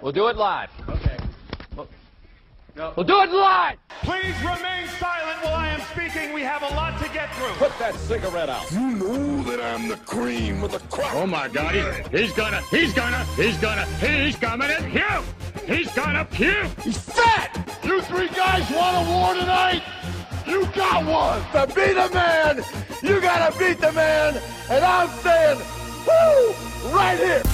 We'll do it live. Okay. We'll do it live! Please remain silent while I am speaking. We have a lot to get through. Put that cigarette out. You know that I'm the cream of the crop. Oh my God, he's gonna puke! He's gonna puke! He's fat! You three guys want a war tonight? You got one! To be the man, you gotta beat the man, and I'm saying, woo, right here!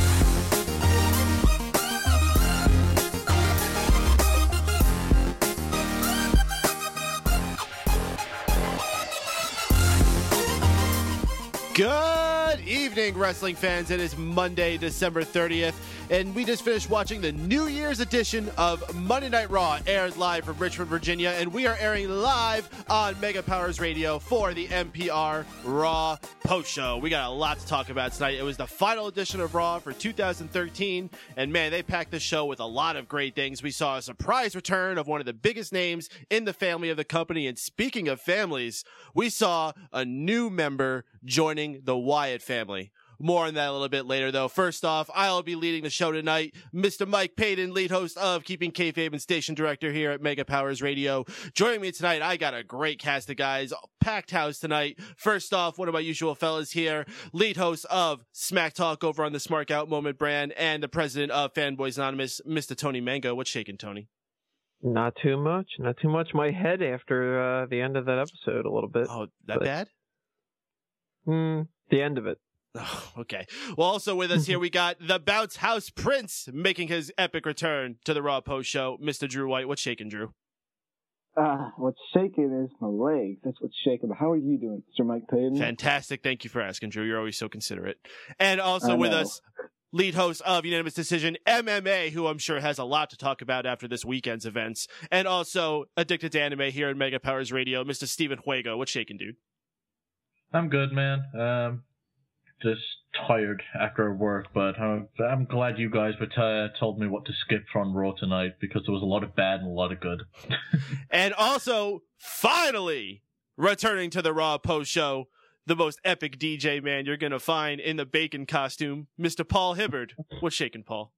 Good evening, wrestling fans. It is Monday, December 30th, and we just finished watching the New Year's edition of Monday Night Raw, aired live from Richmond, Virginia, and we are airing live on Mega Powers Radio for the MPR Raw Post Show. We got a lot to talk about tonight. It was the final edition of Raw for 2013, and man, they packed the show with a lot of great things. We saw a surprise return of one of the biggest names in the family of the company, and speaking of families, we saw a new member joining the Wyatt family. More on that a little bit later, though. First off, I'll be leading the show tonight. Mr. Mike Payton, lead host of Keeping Kayfabe and station director here at Mega Powers Radio. Joining me tonight, I got a great cast of guys. Packed house tonight. First off, one of my usual fellas here, lead host of Smack Talk over on the Smart Out Moment brand and the president of Fanboys Anonymous, Mr. Tony Mango. What's shaking, Tony? Not too much. My head after the end of that episode a little bit. Oh, that bad? The end of it. Oh, okay. Well, also with us here, we got the Bounce House Prince making his epic return to the Raw Post Show, Mr. Drew White. What's shaking, Drew? What's shaking is my legs. That's what's shaking. How are you doing, Mr. Mike Payton? Fantastic. Thank you for asking, Drew. You're always so considerate. And also with us, lead host of Unanimous Decision MMA, who I'm sure has a lot to talk about after this weekend's events, and also addicted to anime here in Mega Powers Radio, Mr. Steven Juego. What's shaking, dude? I'm good, man. Just tired after work, but I'm glad you guys told me what to skip from Raw tonight, because there was a lot of bad and a lot of good. And also, finally, returning to the Raw Post Show, the most epic DJ man you're going to find in the bacon costume, Mr. Paul Hibbard. What's shaking, Paul?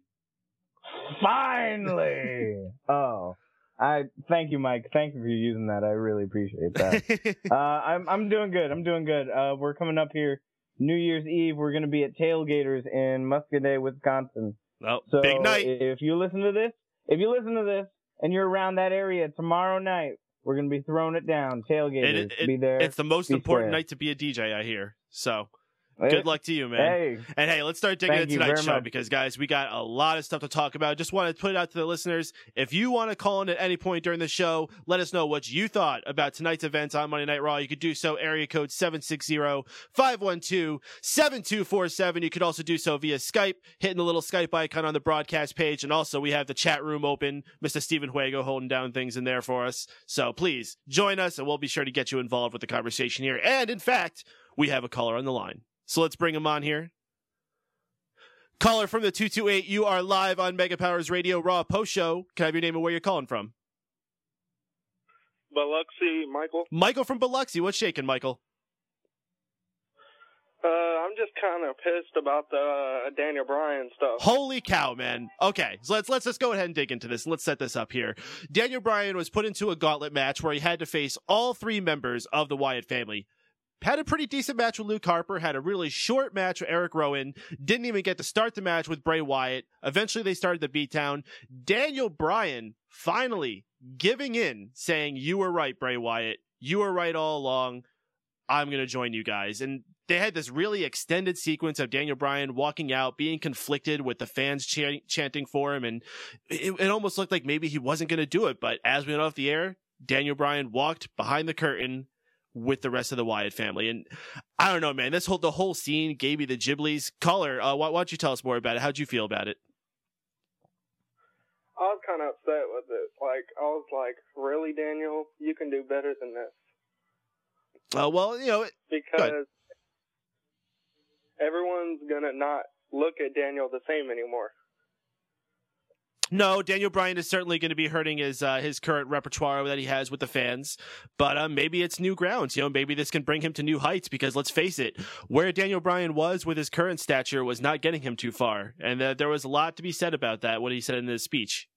Finally! Thank you, Mike. Thank you for using that. I really appreciate that. I'm doing good. We're coming up here New Year's Eve. We're going to be at Tailgaters in Muscadet, Wisconsin. Well, so big night. If you listen to this and you're around that area tomorrow night, we're going to be throwing it down. Tailgaters, be there. It's the most important night to be a DJ, I hear. So good luck to you, man. Hey. And hey, let's start digging into tonight's show because, guys, we got a lot of stuff to talk about. Just want to put it out to the listeners. If you want to call in at any point during the show, let us know what you thought about tonight's events on Monday Night Raw. You could do so area code 760-512-7247. You could also do so via Skype, hitting the little Skype icon on the broadcast page. And also we have the chat room open. Mr. Steven Juego holding down things in there for us. So please join us and we'll be sure to get you involved with the conversation here. And in fact, we have a caller on the line. So let's bring him on here. Caller from the 228, you are live on Mega Powers Radio Raw Post Show. Can I have your name and where you're calling from? Biloxi, Michael. Michael from Biloxi. What's shaking, Michael? I'm just kind of pissed about the Daniel Bryan stuff. Holy cow, man. Okay, so let's just go ahead and dig into this. Let's set this up here. Daniel Bryan was put into a gauntlet match where he had to face all three members of the Wyatt family. Had a pretty decent match with Luke Harper, had a really short match with Eric Rowan, didn't even get to start the match with Bray Wyatt. Eventually they started the beatdown. Daniel Bryan finally giving in, saying, you were right, Bray Wyatt. You were right all along. I'm going to join you guys. And they had this really extended sequence of Daniel Bryan walking out, being conflicted with the fans chanting for him. And it almost looked like maybe he wasn't going to do it. But as we went off the air, Daniel Bryan walked behind the curtain with the rest of the Wyatt family. And I don't know, man, the whole scene gave me the Ghiblies. Caller, why don't you tell us more about it? How'd you feel about it? I was kind of upset with it. I was like, really, Daniel? You can do better than this. Well, because everyone's going to not look at Daniel the same anymore. No, Daniel Bryan is certainly going to be hurting his current repertoire that he has with the fans, but maybe it's new grounds. Maybe this can bring him to new heights, because let's face it, where Daniel Bryan was with his current stature was not getting him too far, and there was a lot to be said about that, what he said in his speech.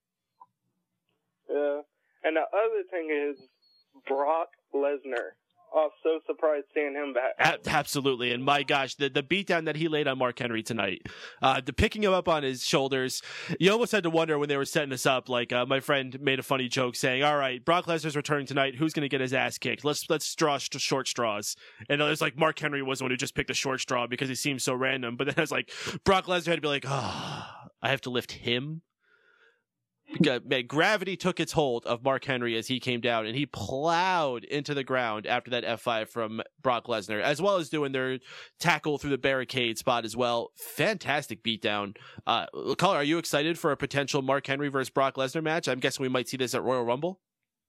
Yeah, and the other thing is Brock Lesnar. I was so surprised seeing him back. Absolutely, and my gosh, the beatdown that he laid on Mark Henry tonight, the picking him up on his shoulders, you almost had to wonder when they were setting us up. Like my friend made a funny joke saying, "All right, Brock Lesnar's returning tonight. Who's going to get his ass kicked? Let's draw short straws." And there's like Mark Henry was the one who just picked a short straw because he seemed so random. But then it's like Brock Lesnar had to be like, "Oh, I have to lift him." Because, man, gravity took its hold of Mark Henry as he came down, and he plowed into the ground after that F5 from Brock Lesnar, as well as doing their tackle through the barricade spot as well. Fantastic beatdown. Caller, are you excited for a potential Mark Henry versus Brock Lesnar match? I'm guessing we might see this at Royal Rumble.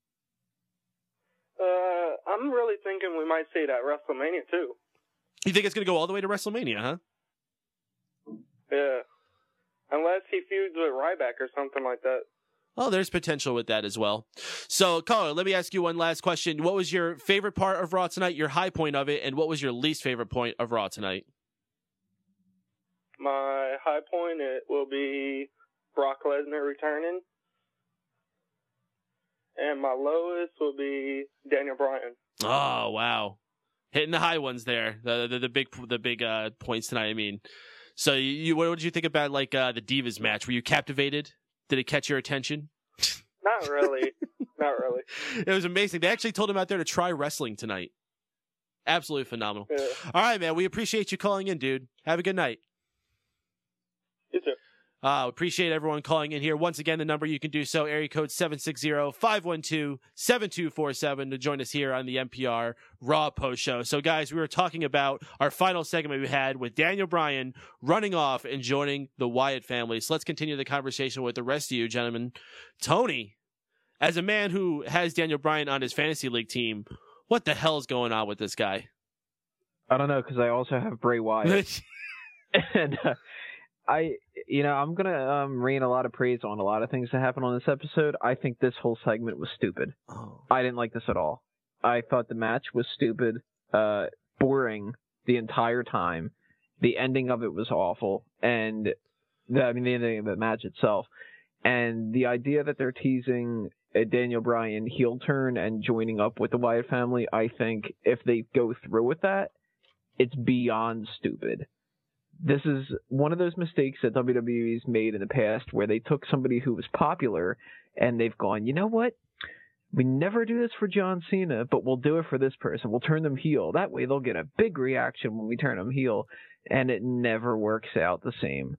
I'm really thinking we might see it at WrestleMania too. You think it's going to go all the way to WrestleMania, huh? Yeah. Unless he feuds with Ryback or something like that. Well, there's potential with that as well. So, caller, let me ask you one last question. What was your favorite part of Raw tonight, your high point of it, and what was your least favorite point of Raw tonight? My high point, it will be Brock Lesnar returning. And my lowest will be Daniel Bryan. Oh, wow. Hitting the high ones there. The big points tonight, I mean. So what did you think about like the Divas match? Were you captivated? Did it catch your attention? Not really. Not really. It was amazing. They actually told him out there to try wrestling tonight. Absolutely phenomenal. Yeah. All right, man. We appreciate you calling in, dude. Have a good night. You too. Appreciate everyone calling in here. Once again, the number you can do so, area code 760-512-7247 to join us here on the NPR Raw Post Show. So, guys, we were talking about our final segment we had with Daniel Bryan running off and joining the Wyatt family. So let's continue the conversation with the rest of you, gentlemen. Tony, as a man who has Daniel Bryan on his fantasy league team, what the hell is going on with this guy? I don't know, because I also have Bray Wyatt. And I'm going to rain a lot of praise on a lot of things that happened on this episode. I think this whole segment was stupid. Oh. I didn't like this at all. I thought the match was stupid, boring the entire time. The ending of it was awful. And the ending of the match itself. And the idea that they're teasing a Daniel Bryan heel turn and joining up with the Wyatt family, I think if they go through with that, it's beyond stupid. This is one of those mistakes that WWE's made in the past where they took somebody who was popular and they've gone, you know what? We never do this for John Cena, but we'll do it for this person. We'll turn them heel. That way they'll get a big reaction when we turn them heel, and it never works out the same.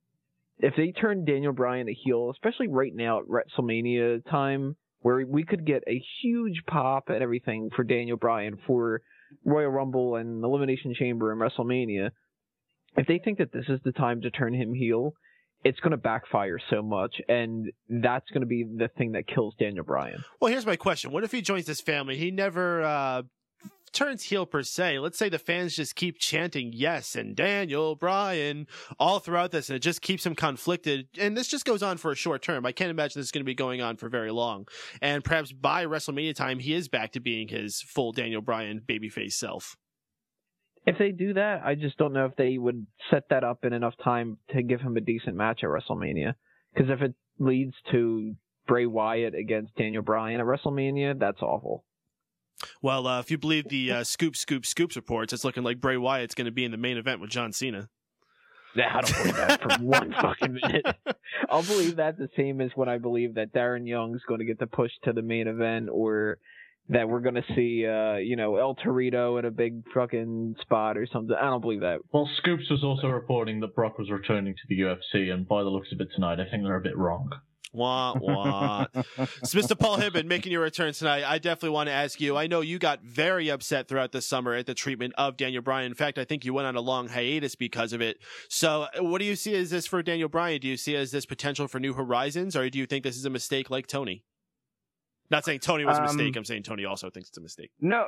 If they turn Daniel Bryan a heel, especially right now at WrestleMania time, where we could get a huge pop and everything for Daniel Bryan for Royal Rumble and Elimination Chamber and WrestleMania, if they think that this is the time to turn him heel, it's going to backfire so much, and that's going to be the thing that kills Daniel Bryan. Well, here's my question. What if he joins this family? He never turns heel per se. Let's say the fans just keep chanting yes and Daniel Bryan all throughout this, and it just keeps him conflicted. And this just goes on for a short term. I can't imagine this is going to be going on for very long. And perhaps by WrestleMania time, he is back to being his full Daniel Bryan babyface self. If they do that, I just don't know if they would set that up in enough time to give him a decent match at WrestleMania. Because if it leads to Bray Wyatt against Daniel Bryan at WrestleMania, that's awful. Well, if you believe the Scoops reports, it's looking like Bray Wyatt's going to be in the main event with John Cena. Yeah, I don't believe that for one fucking minute. I'll believe that the same as when I believe that Darren Young's going to get the push to the main event, or that we're going to see, El Torito in a big fucking spot or something. I don't believe that. Well, Scoops was also reporting that Brock was returning to the UFC, and by the looks of it tonight, I think they're a bit wrong. Wah, wah. So, Mr. Paul Hibben, making your return tonight, I definitely want to ask you, I know you got very upset throughout the summer at the treatment of Daniel Bryan. In fact, I think you went on a long hiatus because of it. So what do you see as this for Daniel Bryan? Do you see as this potential for new horizons, or do you think this is a mistake like Tony? Not saying Tony was a mistake. I'm saying Tony also thinks it's a mistake. No.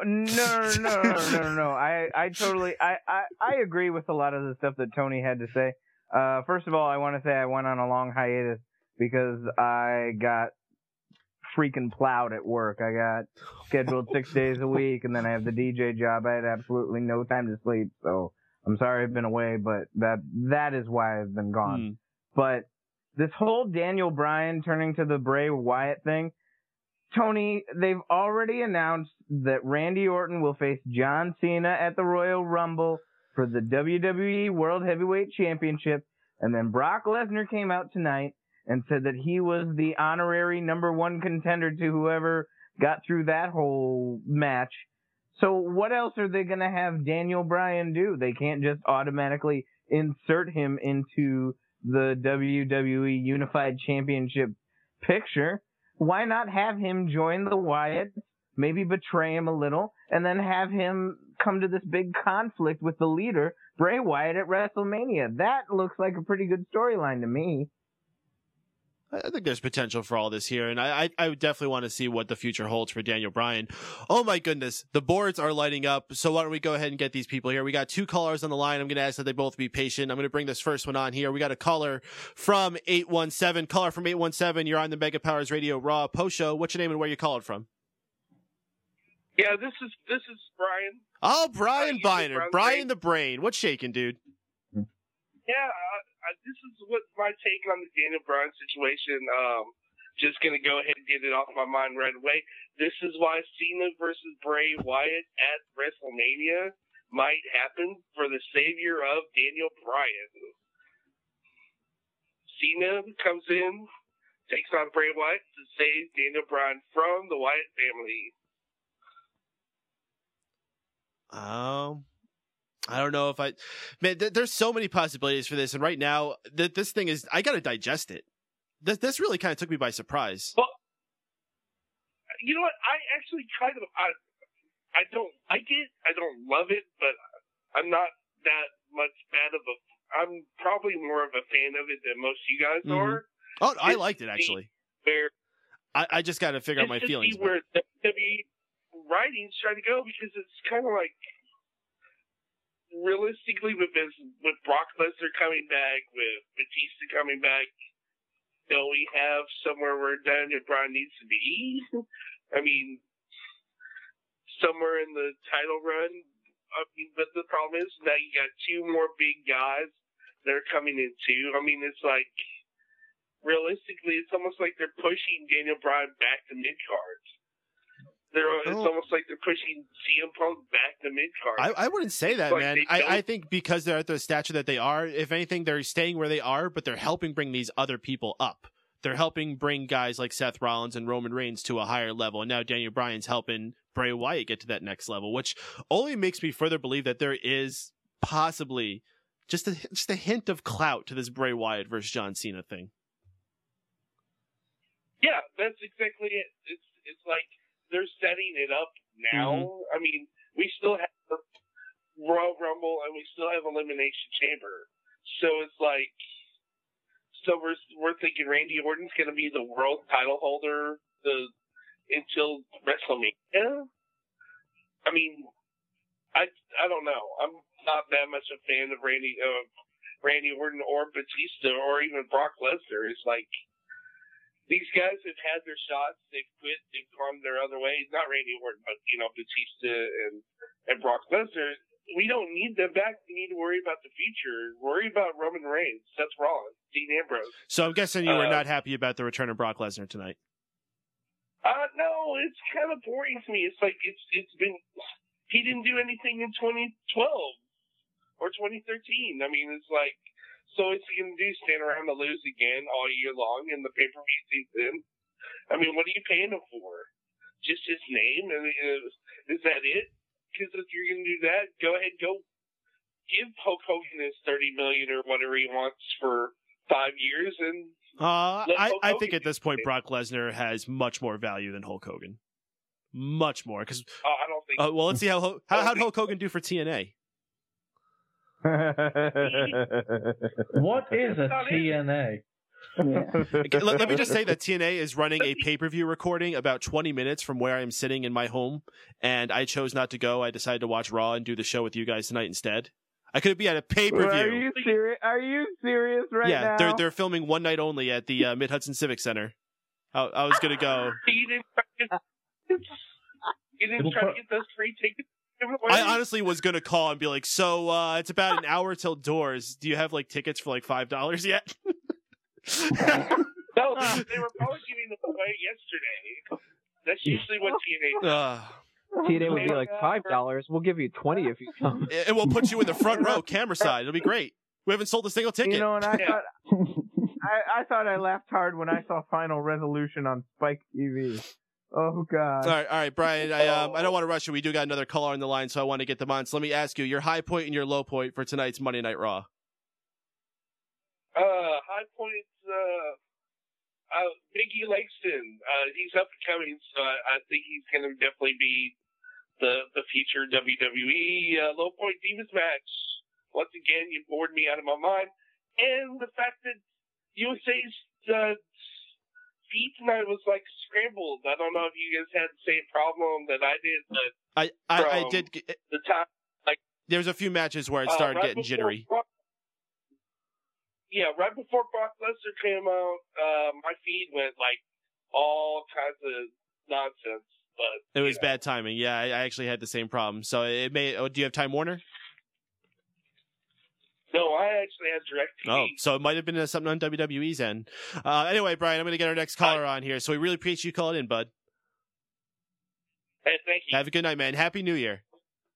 I totally, I agree with a lot of the stuff that Tony had to say. First of all, I want to say I went on a long hiatus because I got freaking plowed at work. I got scheduled 6 days a week, and then I have the DJ job. I had absolutely no time to sleep, so I'm sorry I've been away, but that is why I've been gone. But this whole Daniel Bryan turning to the Bray Wyatt thing, Tony, they've already announced that Randy Orton will face John Cena at the Royal Rumble for the WWE World Heavyweight Championship, and then Brock Lesnar came out tonight and said that he was the honorary #1 contender to whoever got through that whole match. So what else are they going to have Daniel Bryan do? They can't just automatically insert him into the WWE Unified Championship picture. Why not have him join the Wyatts, maybe betray him a little, and then have him come to this big conflict with the leader, Bray Wyatt, at WrestleMania? That looks like a pretty good storyline to me. I think there's potential for all this here, and I would definitely want to see what the future holds for Daniel Bryan. Oh my goodness, the boards are lighting up, so why don't we go ahead and get these people here. We got 2 callers on the line. I'm going to ask that they both be patient. I'm going to bring this first one on here. We got a caller from 817. Caller from 817, you're on the Mega Powers Radio Raw Post Show. What's your name and where you calling from? Yeah, this is Brian. Oh, Brian Biner. Brian the Brain. What's shaking, dude? Yeah, this is what my take on the Daniel Bryan situation. Just gonna go ahead and get it off my mind right away. This is why Cena versus Bray Wyatt at WrestleMania might happen for the savior of Daniel Bryan. Cena comes in, takes on Bray Wyatt to save Daniel Bryan from the Wyatt family. I don't know if man, there's so many possibilities for this. And right now this thing is, I got to digest it. This really kind of took me by surprise. Well, you know what? I actually kind of, I don't like it. I don't love it, but I'm not that much I'm probably more of a fan of it than most of you guys are. Oh, I liked it actually. Where I just got to figure out my feelings. See where WWE writing's trying to go, because it's kind of like, realistically, with Brock Lesnar coming back, with Batista coming back, don't we have somewhere where Daniel Bryan needs to be? I mean, somewhere in the title run. I mean, but the problem is now you got 2 more big guys that are coming in too. I mean, it's like, realistically, it's almost like they're pushing Daniel Bryan back to mid-cards. It's almost like they're pushing CM Punk back to mid-card. I wouldn't say that, man. I think because they're at the stature that they are, if anything, they're staying where they are, but they're helping bring these other people up. They're helping bring guys like Seth Rollins and Roman Reigns to a higher level, and now Daniel Bryan's helping Bray Wyatt get to that next level, which only makes me further believe that there is possibly just a hint of clout to this Bray Wyatt versus John Cena thing. Yeah, that's exactly it. It's like, they're setting it up now. I mean, we still have the Royal Rumble and we still have Elimination Chamber. So it's like, we're thinking Randy Orton's going to be the world title holder until WrestleMania. I mean, I don't know. I'm not that much a fan of Randy Orton or Batista or even Brock Lesnar. It's like, these guys have had their shots. They've quit. They've gone their other way. Not Randy Orton, but, Batista and Brock Lesnar. We don't need them back. We need to worry about the future. Worry about Roman Reigns, Seth Rollins, Dean Ambrose. So I'm guessing you were not happy about the return of Brock Lesnar tonight. No, it's kind of boring to me. It's like it's been. He didn't do anything in 2012 or 2013. I mean, it's like. So what's he going to do, stand around to lose again all year long in the pay-per-view season? I mean, what are you paying him for? Just his name? And is that it? Because if you're going to do that, go ahead, go give Hulk Hogan his $30 million or whatever he wants for 5 years. And I think at this point, Brock Lesnar has much more value than Hulk Hogan. Much more. Cause, I don't think well, let's see how'd Hulk Hogan do for TNA? What is a TNA? Let me just say that TNA is running a pay-per-view recording about 20 minutes from where I'm sitting in my home, and I chose not to go. I decided to watch Raw and do the show with you guys tonight instead. I could be at a pay-per-view. Are you serious? Are you serious right now? Yeah, they're filming one night only at the Mid-Hudson Civic Center. I was gonna go. You didn't try to get those free tickets. I honestly was gonna call and be like, so it's about an hour till doors. Do you have like tickets for like $5 yet? No, they were probably giving them away yesterday. That's usually what TNA does. TNA would be like $5. We'll give you 20 if you come. And we'll put you in the front row, camera side. It'll be great. We haven't sold a single ticket. You know, and I thought I laughed hard when I saw Final Resolution on Spike TV. Oh God! All right, Brian. I don't want to rush you. We do got another caller on the line, so I want to get them on. So let me ask you your high point and your low point for tonight's Monday Night Raw. High points. Biggie Langston. He's up and coming, so I think he's going to definitely be the future WWE low point Divas match. Once again, you bored me out of my mind, and the fact that USA's feed tonight was like scrambled. I don't know if you guys had the same problem that I did, but I did. The time, like there's a few matches where it started right getting jittery. Right before Brock Lesnar came out, my feed went like all kinds of nonsense. But it was bad timing. Yeah, I actually had the same problem. So it may. Oh, do you have Time Warner? No, I actually had DirecTV. Oh, so it might have been something on WWE's end. Anyway, Brian, I'm going to get our next caller on here. So we really appreciate you calling in, bud. Hey, thank you. Have a good night, man. Happy New Year.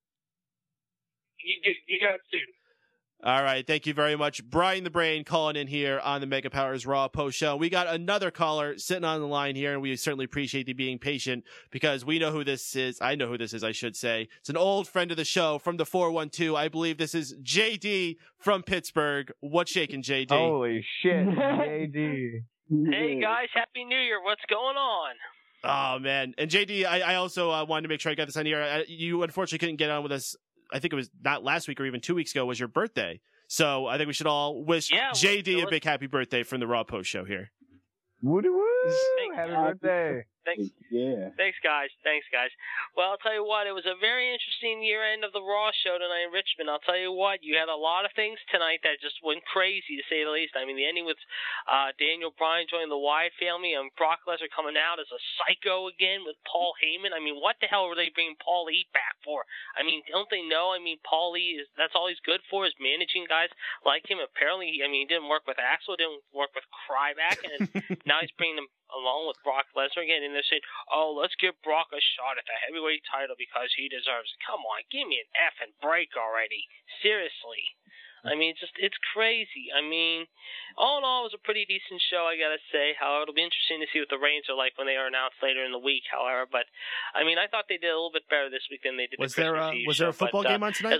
You got it too. All right, thank you very much. Brian the Brain calling in here on the Mega Powers Raw Post Show. We got another caller sitting on the line here, and we certainly appreciate you being patient because we know who this is. I know who this is, I should say. It's an old friend of the show from the 412. I believe this is JD from Pittsburgh. What's shaking, JD? Holy shit, JD. Hey, guys. Happy New Year. What's going on? Oh, man. And JD, I also wanted to make sure I got this on here. You unfortunately couldn't get on with us. I think it was not last week or even 2 weeks ago was your birthday. So I think we should all wish JD a big happy birthday from the Raw Post Show here. Woody woo! Happy birthday. Thanks. Yeah. Thanks, guys. Well, I'll tell you what, it was a very interesting year-end of the Raw show tonight in Richmond. I'll tell you what, you had a lot of things tonight that just went crazy, to say the least. I mean, the ending with Daniel Bryan joining the Wyatt family and Brock Lesnar coming out as a psycho again with Paul Heyman. I mean, what the hell were they bringing Paul Lee back for? I mean, don't they know? I mean, Paul Lee, that's all he's good for, is managing guys like him. Apparently, I mean, he didn't work with Axel, didn't work with Ryback, and now he's bringing them along with Brock Lesnar again, and they're saying, oh, let's give Brock a shot at the heavyweight title because he deserves it. Come on, give me an effing break already. Seriously. I mean, it's crazy. I mean, all in all, it was a pretty decent show, I gotta say. However, it'll be interesting to see what the reigns are like when they are announced later in the week, however. But, I mean, I thought they did a little bit better this week than they did the Christmas Eve Was there a football game on tonight?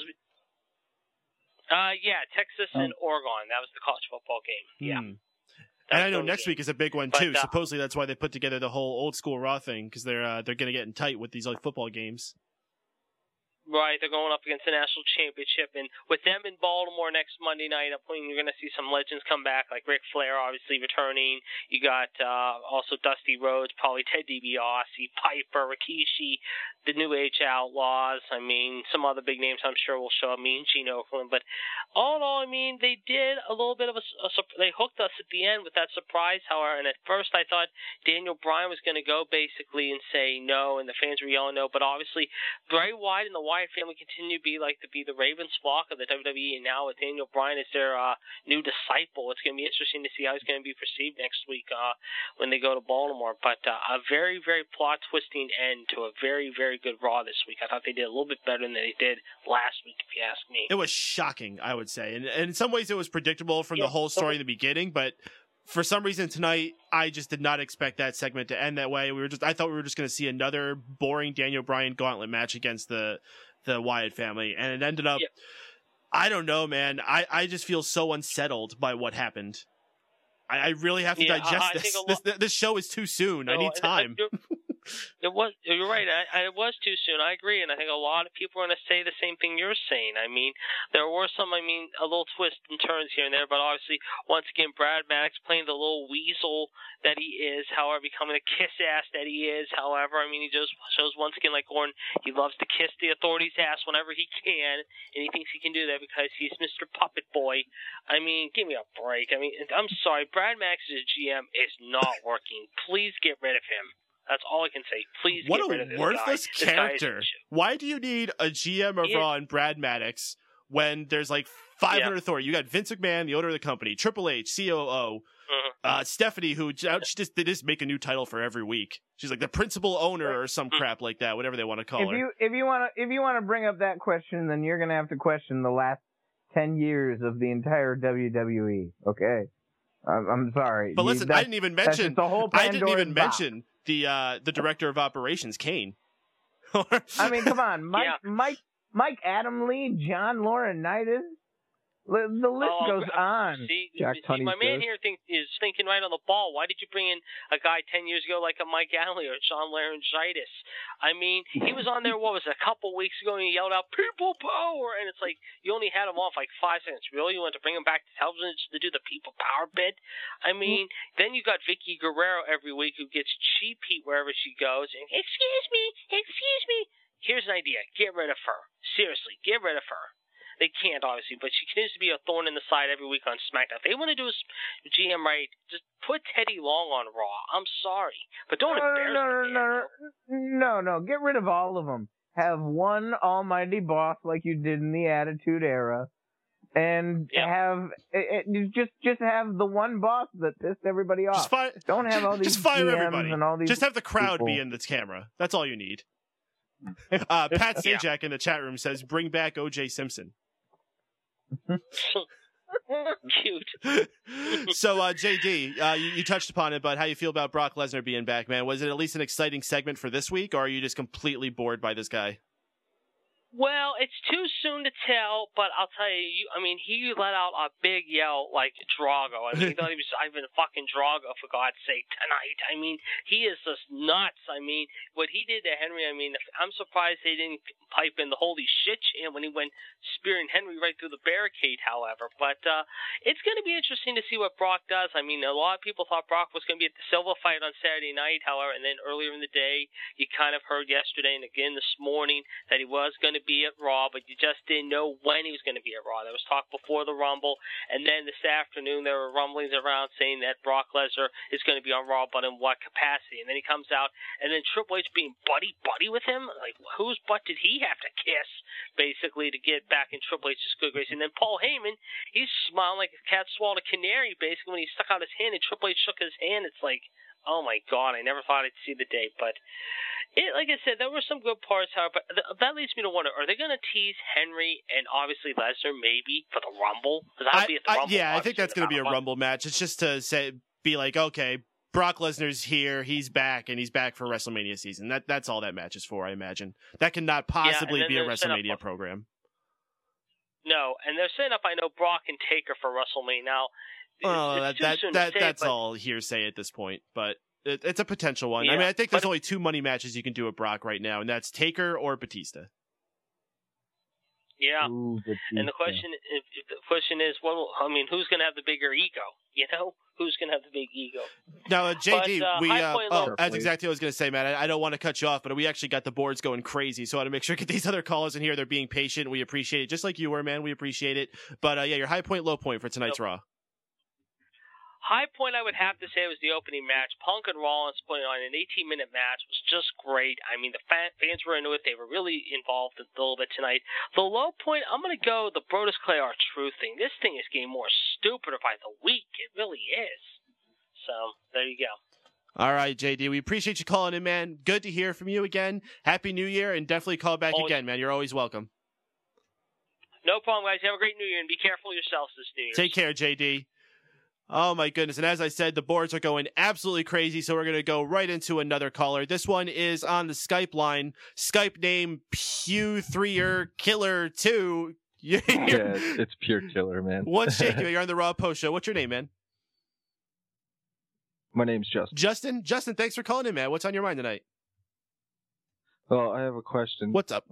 Yeah, Texas and Oregon. That was the college football game. Yeah. And I know next week is a big one too. Supposedly that's why they put together the whole old school Raw thing because they're going to get in tight with these like football games. Right, they're going up against the national championship, and with them in Baltimore next Monday night, you're going to see some legends come back, like Ric Flair obviously returning. You got also Dusty Rhodes, probably Ted DiBiase, Piper, Rikishi, the New Age Outlaws. I mean, some other big names I'm sure will show up. Mean Gene Okerlund, but all in all, I mean, they did a little bit of they hooked us at the end with that surprise, however. And at first, I thought Daniel Bryan was going to go basically and say no, and the fans were yelling no. But obviously, Bray Wyatt and the Wyatt family continue to be the Ravens flock of the WWE, and now with Daniel Bryan as their new disciple, it's going to be interesting to see how he's going to be perceived next week when they go to Baltimore. But a very, very plot twisting end to a very, very good Raw this week. I thought they did a little bit better than they did last week, if you ask me. It was shocking, I would say, and in some ways it was predictable from the whole story in the beginning, but for some reason tonight, I just did not expect that segment to end that way. I thought we were just going to see another boring Daniel Bryan gauntlet match against the Wyatt family, and it ended up, I don't know, man. I just feel so unsettled by what happened. I really have to digest this. This show is too soon. I need time. It was. You're right. It was too soon. I agree, and I think a lot of people are going to say the same thing you're saying. I mean, there were some. I mean, a little twists and turns here and there, but obviously, once again, Brad Maddox playing the little weasel that he is. However, becoming a kiss ass that he is. However, I mean, he just shows once again, like Gordon, he loves to kiss the authorities' ass whenever he can, and he thinks he can do that because he's Mr. Puppet Boy. I mean, give me a break. I mean, I'm sorry, Brad Maddox as a GM is not working. Please get rid of him. That's all I can say. Please get rid of this guy. What a worthless character. Why do you need a GM of Raw and Brad Maddox when there's like 500 authority? You got Vince McMahon, the owner of the company, Triple H, COO, Stephanie, who they just make a new title for every week. She's like the principal owner or some crap like that, whatever they want to call her. If you want to bring up that question, then you're going to have to question the last 10 years of the entire WWE. Okay. I'm sorry. But listen, I didn't even mention the director of operations, Kane. I mean, come on, Mike Adamle, John Laurinaitis. The list goes on. See, my man here is thinking right on the ball. Why did you bring in a guy 10 years ago like a Mike Adamle or John Laurinaitis? I mean, he was on there, a couple weeks ago, and he yelled out, "People power!" And it's like, you only had him off like 5 seconds. Really? You want to bring him back to television just to do the people power bit? I mean, then you got Vicky Guerrero every week who gets cheap heat wherever she goes. And, excuse me. Here's an idea. Get rid of her. Seriously, get rid of her. They can't, obviously, but she continues to be a thorn in the side every week on SmackDown. If they want to do a GM right, just put Teddy Long on Raw. I'm sorry, but don't embarrass me. No. Get rid of all of them. Have one almighty boss like you did in the Attitude Era, and just have the one boss that pissed everybody off. Don't have all these just fire GMs everybody. And all these just have the crowd people. be in this camera. That's all you need. Pat Sajak in the chat room says, "Bring back O.J. Simpson." Cute. So, JD, you touched upon it, but how you feel about Brock Lesnar being back, man? Was it at least an exciting segment for this week, or are you just completely bored by this guy? Well, it's too soon to tell, but I'll tell you, I mean, he let out a big yell like Drago. I mean, he thought he was Ivan fucking Drago, for God's sake, tonight. I mean, he is just nuts. I mean, what he did to Henry, I mean, I'm surprised they didn't pipe in the holy shit chant when he went spearing Henry right through the barricade, however. But it's going to be interesting to see what Brock does. I mean, a lot of people thought Brock was going to be at the Silva fight on Saturday night, however, and then earlier in the day, you kind of heard yesterday and again this morning that he was going to be at Raw, but you just didn't know when he was going to be at Raw. There was talk before the Rumble, and then this afternoon there were rumblings around saying that Brock Lesnar is going to be on Raw, but in what capacity? And then he comes out, and then Triple H being buddy with him, like whose butt did he have to kiss, basically, to get back in Triple H's good grace? And then Paul Heyman, he's smiling like a cat swallowed a canary, basically, when he stuck out his hand and Triple H shook his hand. It's like, oh my God, I never thought I'd see the day, but like I said, there were some good parts, however, that leads me to wonder, are they going to tease Henry and obviously Lesnar maybe for the Rumble? I think that's going to be a Rumble match. It's just to be like, okay, Brock Lesnar's here, he's back, and he's back for WrestleMania season. That's all that match is for, I imagine. That cannot possibly be a WrestleMania program. No, and they're setting up, I know, Brock and Taker for WrestleMania. Now, that's all hearsay at this point, but it's a potential one. Yeah, I mean, I think there's only two money matches you can do with Brock right now, and that's Taker or Batista. Yeah, and the question is, well, I mean, who's going to have the bigger ego? You know, who's going to have the big ego? Now, JD, that's exactly what I was going to say, man. I don't want to cut you off, but we actually got the boards going crazy, so I want to make sure to get these other callers in here. They're being patient. We appreciate it, just like you were, man. We appreciate it. But your high point, low point for tonight's Raw. High point, I would have to say, was the opening match. Punk and Rollins putting on an 18-minute match was just great. I mean, the fans were into it. They were really involved a little bit tonight. The low point, I'm going to go the Brodus Clay R-Truth thing. This thing is getting more stupider by the week. It really is. So, there you go. All right, JD, we appreciate you calling in, man. Good to hear from you again. Happy New Year, and definitely call back again, man. You're always welcome. No problem, guys. Have a great New Year, and be careful yourselves this New Year. Take care, JD. Oh, my goodness. And as I said, the boards are going absolutely crazy, so we're going to go right into another caller. This one is on the Skype line. Skype name Pew3er Killer 2. Yeah, it's pure killer, man. What's shaking you? You're on the Raw Post Show. What's your name, man? My name's Justin. Justin, thanks for calling in, man. What's on your mind tonight? Well, I have a question. What's up?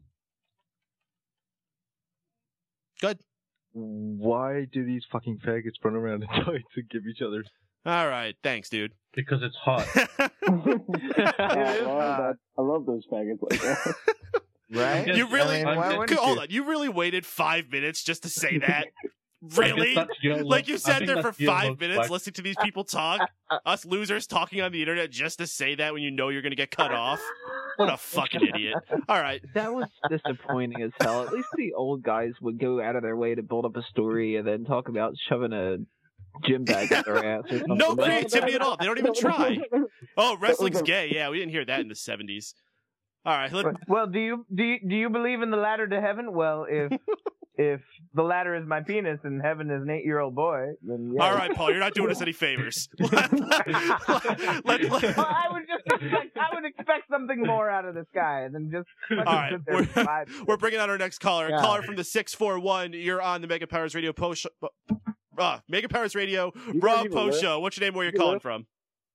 Good. Why do these fucking faggots run around in tights and give each other? All right, thanks, dude. Because it's hot. I love those faggots like that. Right? You really hold on. You really waited 5 minutes just to say that? Really? Like you sat there for 5 minutes listening to these people talk? Us losers talking on the internet just to say that when you know you're going to get cut off? What a fucking idiot. All right. That was disappointing as hell. At least the old guys would go out of their way to build up a story and then talk about shoving a gym bag up their ass or something. No creativity at all. They don't even try. Oh, wrestling's gay. Yeah, we didn't hear that in the 70s. All right. Well, do you believe in the ladder to heaven? Well, if the ladder is my penis and heaven is an 8-year-old boy, then yeah. All right, Paul, you're not doing us any favors. I would expect something more out of this guy than just. All right, we're bringing out our next caller. Yeah. Caller from the 641. You're on the Mega Powers Radio post. Mega Powers Radio Raw Post Show. What's your name? Where you're calling from?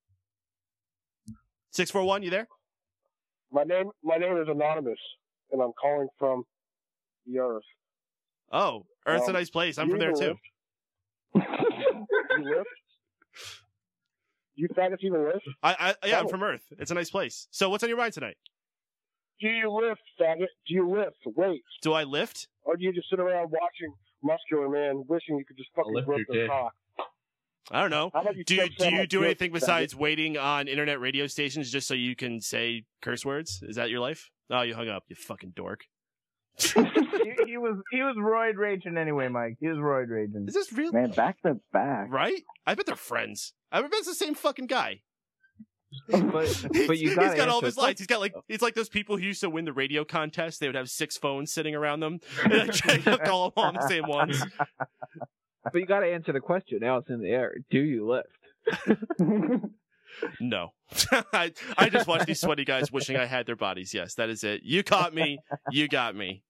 641. You there? My name is Anonymous, and I'm calling from the Earth. Oh, Earth's a nice place. I'm from there too. You lift? You faggots even lift? I'm from Earth. It's a nice place. So what's on your mind tonight? Do you lift, faggot? Do you lift weights? Do I lift? Or do you just sit around watching Muscular Man, wishing you could just fucking rip their cock? I don't know. Do you do anything besides waiting on internet radio stations just so you can say curse words? Is that your life? Oh, you hung up, you fucking dork. he was roid raging anyway, Mike. He was roid raging. Is this real? Man, back to back. Right? I bet they're friends. I bet it's the same fucking guy. But he's got all of his lines. He's like those people who used to win the radio contest. They would have 6 phones sitting around them and try to call them all the same ones. But you got to answer the question. Now it's in the air. Do you lift? No. I just watch these sweaty guys wishing I had their bodies. Yes, that is it. You caught me. You got me.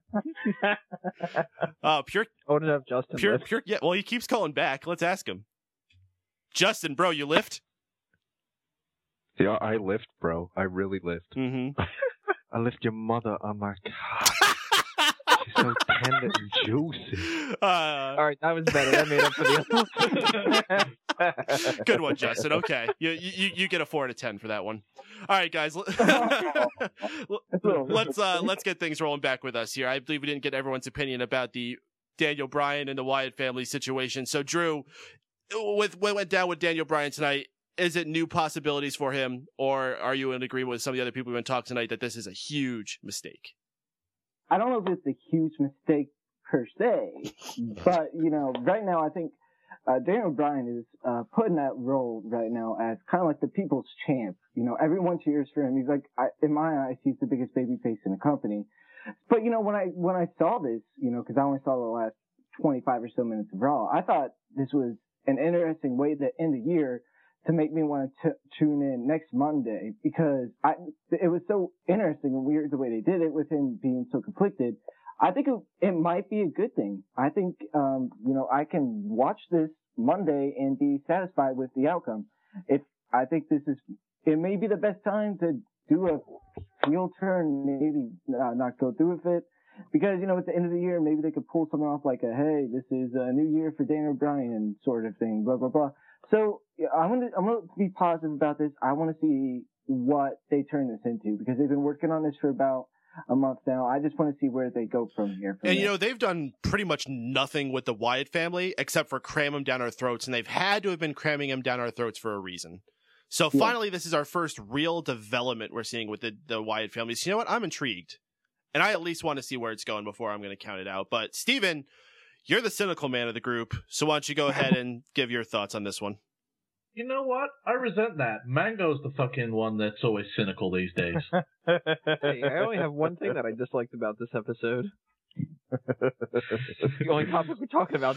Pure. I would have Justin. Pure. Yeah. Well, he keeps calling back. Let's ask him. Justin, bro, you lift? Yeah, I lift, bro. I really lift. Mm-hmm. I lift your mother on my cock. She's so tender and juicy. All right, that was better. That made up for the other. Good one, Justin. Okay, you get a 4 out of 10 for that one. All right, guys. Let's get things rolling back with us here. I believe we didn't get everyone's opinion about the Daniel Bryan and the Wyatt family situation. So, Drew, with what went down with Daniel Bryan tonight, is it new possibilities for him, or are you in agreement with some of the other people we've been talking tonight that this is a huge mistake? I don't know if it's a huge mistake per se, but, right now I think Daniel Bryan is put in that role right now as kind of like the people's champ. Everyone cheers for him. He's like, in my eyes, he's the biggest babyface in the company. But, when I saw this, because I only saw the last 25 or so minutes of Raw, I thought this was an interesting way to end the year to make me want to tune in next Monday, because it was so interesting and weird the way they did it with him being so conflicted. I think it might be a good thing. I think, I can watch this Monday and be satisfied with the outcome. I think it may be the best time to do a heel turn, maybe not go through with it, because, at the end of the year, maybe they could pull something off like hey, this is a new year for Daniel Bryan sort of thing, blah, blah, blah. So I'm going to be positive about this. I want to see what they turn this into, because they've been working on this for about a month now. I just want to see where they go from here. They've done pretty much nothing with the Wyatt family except for cram them down our throats, and they've had to have been cramming them down our throats for a reason. So finally, This is our first real development we're seeing with the Wyatt family. So you know what? I'm intrigued, and I at least want to see where it's going before I'm going to count it out. But Steven, you're the cynical man of the group, so why don't you go ahead and give your thoughts on this one? You know what? I resent that. Mango's the fucking one that's always cynical these days. Hey, I only have one thing that I disliked about this episode. It's the only topic we're talking about,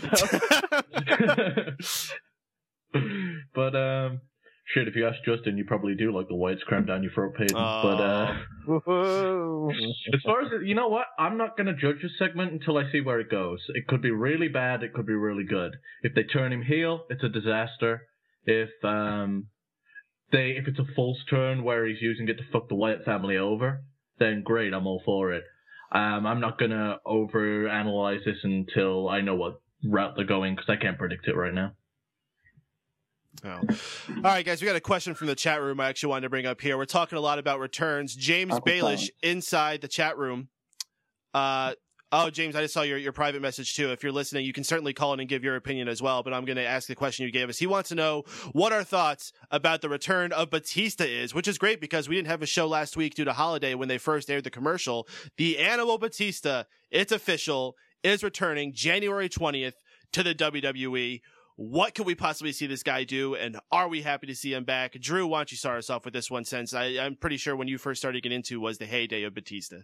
though. But, shit, if you ask Justin, you probably do like the Wyatts cram down your throat, Peyton. But, as far as, you know what? I'm not going to judge this segment until I see where it goes. It could be really bad, it could be really good. If they turn him heel, it's a disaster. If if it's a false turn where he's using it to fuck the Wyatt family over, then great, I'm all for it. I'm not gonna overanalyze this until I know what route they're going, because I can't predict it right now. Oh. All right, guys, we got a question from the chat room I actually wanted to bring up here. We're talking a lot about returns. James Baelish inside the chat room. James, I just saw your private message too. If you're listening, you can certainly call in and give your opinion as well, but I'm going to ask the question you gave us. He wants to know what our thoughts about the return of Batista is, which is great because we didn't have a show last week due to holiday when they first aired the commercial. The Animal Batista, it's official, is returning January 20th to the WWE. What could we possibly see this guy do, and are we happy to see him back? Drew, why don't you start us off with this one, since I'm pretty sure when you first started getting into was the heyday of Batista.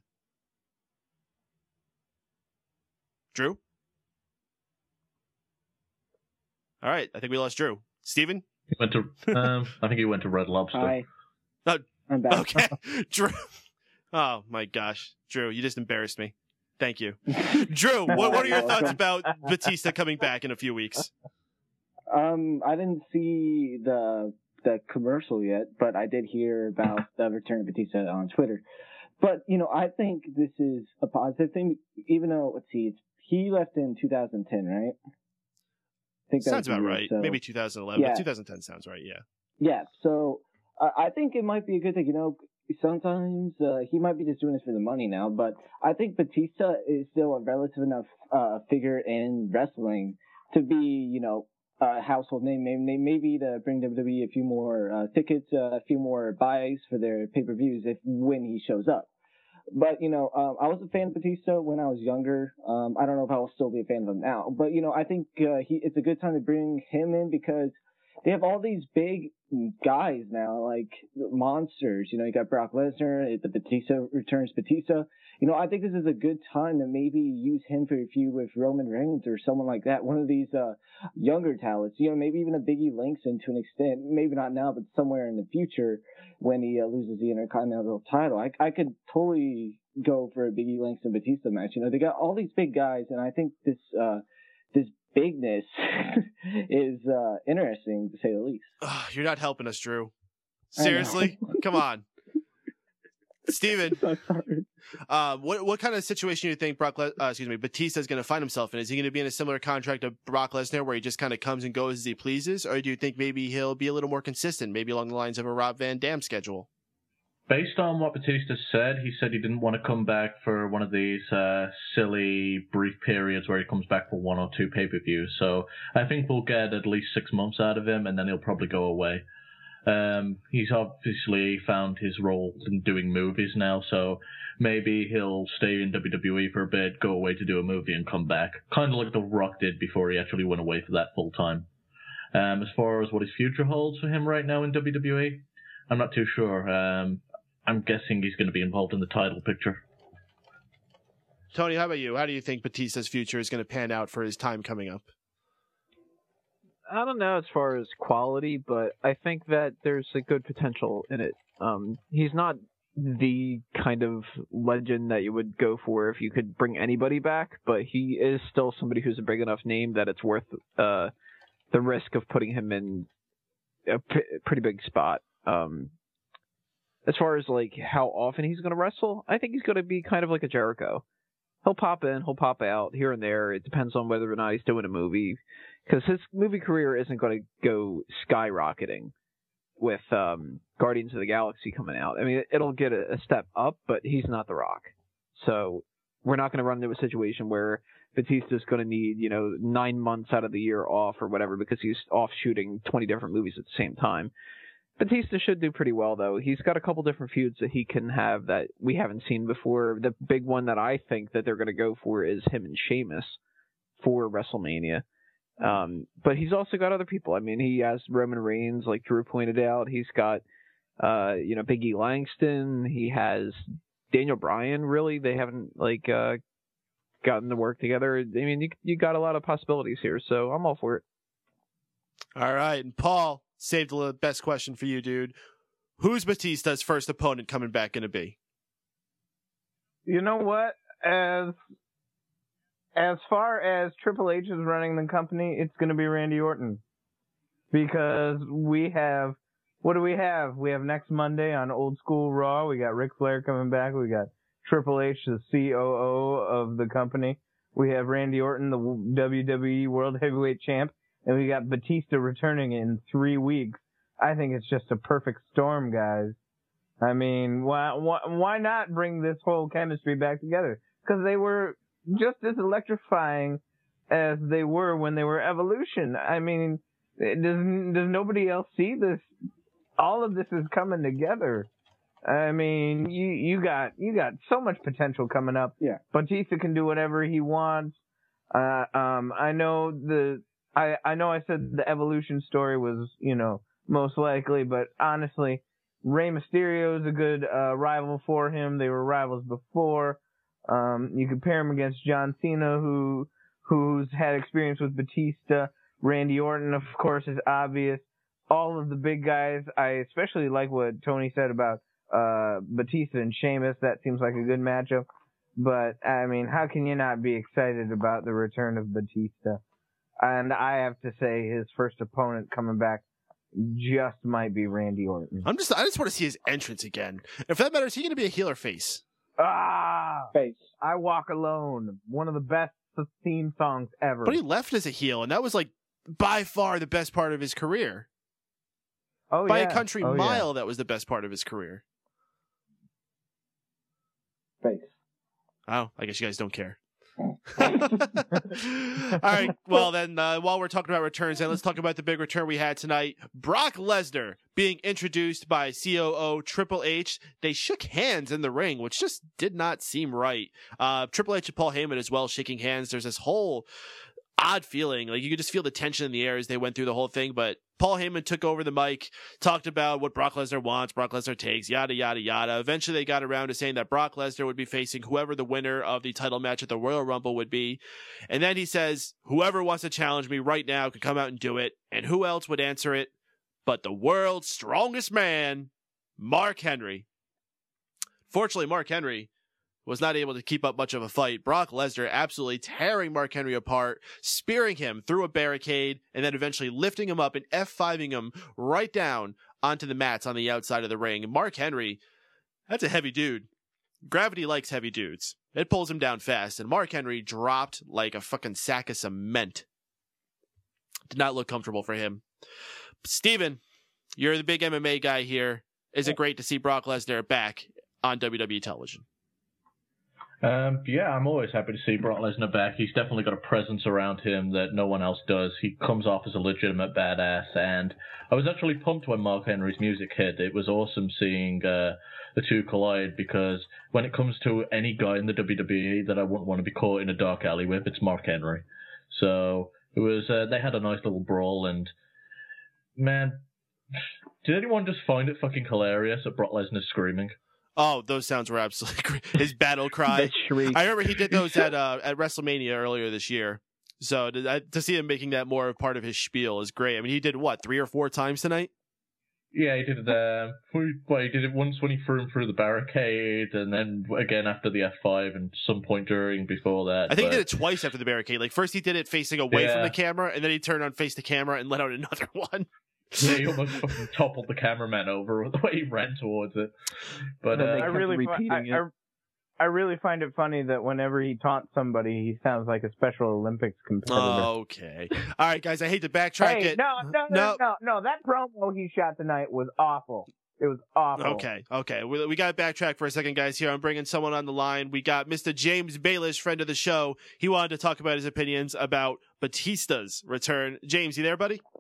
Drew? All right, I think we lost Drew. Steven? He went to, I think he went to Red Lobster. Hi. I'm back. Okay. Drew. Oh, my gosh. Drew, you just embarrassed me. Thank you. Drew, what are your thoughts about Batista coming back in a few weeks? I didn't see the commercial yet, but I did hear about the return of Batista on Twitter. But, I think this is a positive thing, even though, let's see, he left in 2010, right? I think sounds about right. So. Maybe 2011, but 2010 sounds right, yeah. Yeah, so I think it might be a good thing. Sometimes he might be just doing this for the money now, but I think Batista is still a relative enough figure in wrestling to be, a household name. Maybe to bring WWE a few more tickets, a few more buys for their pay-per-views when he shows up. But, I was a fan of Batista when I was younger. I don't know if I will still be a fan of him now. But, I think it's a good time to bring him in because they have all these big guys now, like monsters. You got Brock Lesnar, the Batista returns Batista. I think this is a good time to maybe use him for a feud with Roman Reigns or someone like that. One of these younger talents. Maybe even a Biggie Langston to an extent. Maybe not now, but somewhere in the future when he loses the Intercontinental title. I could totally go for a Biggie Langston Batista match. They got all these big guys, and I think this bigness is interesting to say the least. You're not helping us, Drew. Seriously? Come on. Steven, what kind of situation do you think Batista is going to find himself in? Is he going to be in a similar contract to Brock Lesnar where he just kind of comes and goes as he pleases? Or do you think maybe he'll be a little more consistent, maybe along the lines of a Rob Van Dam schedule? Based on what Batista said, he said he didn't want to come back for one of these silly brief periods where he comes back for one or two pay-per-views. So I think we'll get at least 6 months out of him, and then he'll probably go away. He's obviously found his role in doing movies now, so maybe he'll stay in WWE for a bit, go away to do a movie, and come back. Kind of like The Rock did before he actually went away for that full time. As far as what his future holds for him right now in WWE, I'm not too sure. I'm guessing he's going to be involved in the title picture. Tony, how about you? How do you think Batista's future is going to pan out for his time coming up? I don't know as far as quality, but I think that there's a good potential in it. He's not the kind of legend that you would go for if you could bring anybody back, but he is still somebody who's a big enough name that it's worth the risk of putting him in a pretty big spot. As far as like how often he's going to wrestle, I think he's going to be kind of like a Jericho. He'll pop in, he'll pop out here and there. It depends on whether or not he's doing a movie, because his movie career isn't going to go skyrocketing with Guardians of the Galaxy coming out. I mean, it'll get a step up, but he's not The Rock. So we're not going to run into a situation where Batista's going to need, 9 months out of the year off or whatever because he's off shooting 20 different movies at the same time. Batista should do pretty well, though. He's got a couple different feuds that he can have that we haven't seen before. The big one that I think that they're going to go for is him and Sheamus for WrestleMania. But he's also got other people. I mean, he has Roman Reigns, like Drew pointed out. He's got, Big E Langston. He has Daniel Bryan, really. They haven't, gotten to work together. I mean, you got a lot of possibilities here, so I'm all for it. All right. And Paul, saved the best question for you, dude. Who's Batista's first opponent coming back going to be? You know what? As far as Triple H is running the company, it's going to be Randy Orton. Because we have what do we have? We have next Monday on Old School Raw. We got Ric Flair coming back. We got Triple H, the COO of the company. We have Randy Orton, the WWE World Heavyweight Champ. And we got Batista returning in 3 weeks. I think it's just a perfect storm, guys. I mean, why not bring this whole chemistry back together? Because they were just as electrifying as they were when they were Evolution. I mean, does nobody else see this? All of this is coming together. I mean, you got so much potential coming up. Yeah. Batista can do whatever he wants. I know I said the Evolution story was, most likely, but honestly, Rey Mysterio is a good rival for him. They were rivals before. You compare him against John Cena, who's had experience with Batista. Randy Orton, of course, is obvious. All of the big guys. I especially like what Tony said about Batista and Sheamus. That seems like a good matchup. But, I mean, how can you not be excited about the return of Batista? And I have to say his first opponent coming back just might be Randy Orton. I just want to see his entrance again. And for that matter, is he going to be a heel or face? Face. I Walk Alone. One of the best theme songs ever. But he left as a heel, and that was like by far the best part of his career. Oh, by yeah. a country mile, that was the best part of his career. Face. Oh, I guess you guys don't care. All right. Well, then, while we're talking about returns, then let's talk about the big return we had tonight. Brock Lesnar being introduced by COO Triple H. They shook hands in the ring, which just did not seem right. Triple H and Paul Heyman as well shaking hands. There's this whole odd feeling. Like, you could just feel the tension in the air as they went through the whole thing. But Paul Heyman took over the mic, talked about what Brock Lesnar wants, Brock Lesnar takes, yada, yada, yada. Eventually, they got around to saying that Brock Lesnar would be facing whoever the winner of the title match at the Royal Rumble would be. And then he says, whoever wants to challenge me right now can come out and do it. And who else would answer it but the world's strongest man, Mark Henry. Fortunately, Mark Henry was not able to keep up much of a fight. Brock Lesnar absolutely tearing Mark Henry apart, spearing him through a barricade, and then eventually lifting him up and F5ing him right down onto the mats on the outside of the ring. And Mark Henry, that's a heavy dude. Gravity likes heavy dudes. It pulls him down fast, and Mark Henry dropped like a fucking sack of cement. Did not look comfortable for him. Steven, you're the big MMA guy here. Is it great to see Brock Lesnar back on WWE television? Yeah, I'm always happy to see Brock Lesnar back. He's definitely got a presence around him that no one else does. He comes off as a legitimate badass, and I was actually pumped when Mark Henry's music hit. It was awesome seeing the two collide, because when it comes to any guy in the WWE that I wouldn't want to be caught in a dark alley with, it's Mark Henry. So it was they had a nice little brawl, and man, did anyone just find it fucking hilarious at Brock Lesnar screaming? Oh, those sounds were absolutely great. His battle cry. I remember he did those at WrestleMania earlier this year. So to see him making that more part of his spiel is great. I mean, he did what, 3 or 4 times tonight? Yeah, he did it. He did it once when he threw him through the barricade, and then again after the F5, and some point before that. I think he did it twice after the barricade. Like, first he did it facing away from the camera, and then he turned on face the camera and let out another one. Yeah, he almost fucking toppled the cameraman over with the way he ran towards it. But I really find it funny that whenever he taunts somebody, he sounds like a Special Olympics competitor. Okay. All right, guys, I hate to backtrack hey, it. No. That promo he shot tonight was awful. It was awful. Okay. We got to backtrack for a second, guys. Here, I'm bringing someone on the line. We got Mr. James Baelish, friend of the show. He wanted to talk about his opinions about Batista's return. James, you there, buddy?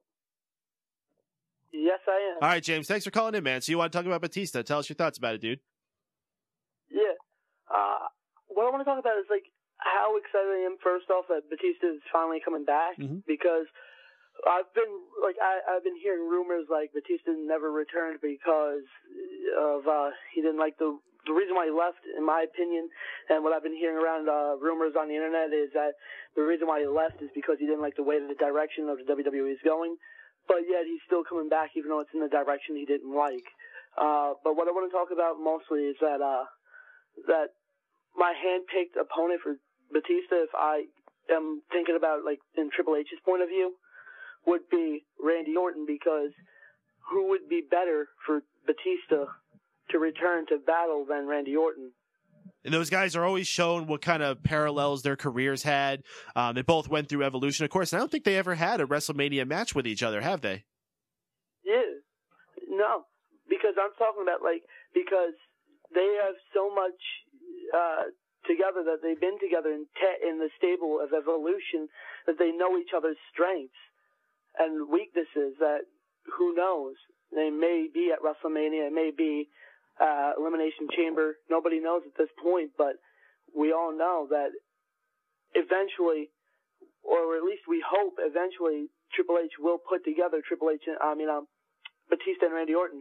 Yes, I am. All right, James, thanks for calling in, man. So you want to talk about Batista. Tell us your thoughts about it, dude. Yeah. What I want to talk about is, like, how excited I am, first off, that Batista is finally coming back, because I've been hearing rumors like Batista never returned because of he didn't like the reason why he left, in my opinion, and what I've been hearing around rumors on the internet is that the reason why he left is because he didn't like the way the direction of the WWE is going. But yet he's still coming back, even though it's in the direction he didn't like. But what I want to talk about mostly is that that my hand-picked opponent for Batista, if I am thinking about, like, in Triple H's point of view, would be Randy Orton, because who would be better for Batista to return to battle than Randy Orton. And those guys are always shown what kind of parallels their careers had. They both went through evolution, of course. And I don't think they ever had a WrestleMania match with each other, have they? Yeah. No. Because I'm talking about, because they have so much together, that they've been together in the stable of evolution, that they know each other's strengths and weaknesses, that who knows? They may be at WrestleMania, it may be Elimination Chamber. Nobody knows at this point, but we all know that eventually, or at least we hope eventually, Triple H will put together Batista and Randy Orton.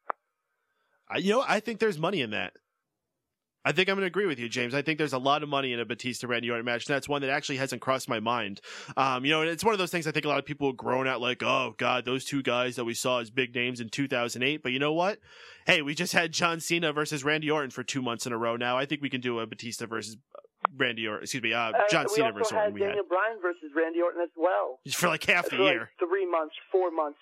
I think there's money in that. I think I'm going to agree with you, James. I think there's a lot of money in a Batista-Randy Orton match, and that's one that actually hasn't crossed my mind. And it's one of those things I think a lot of people have grown at, like, oh, God, those two guys that we saw as big names in 2008. But you know what? Hey, we just had John Cena versus Randy Orton for 2 months in a row now. I think we can do a Batista versus John Cena versus Orton. We also had Daniel Bryan versus Randy Orton as well. For like half the year. 3 months, 4 months.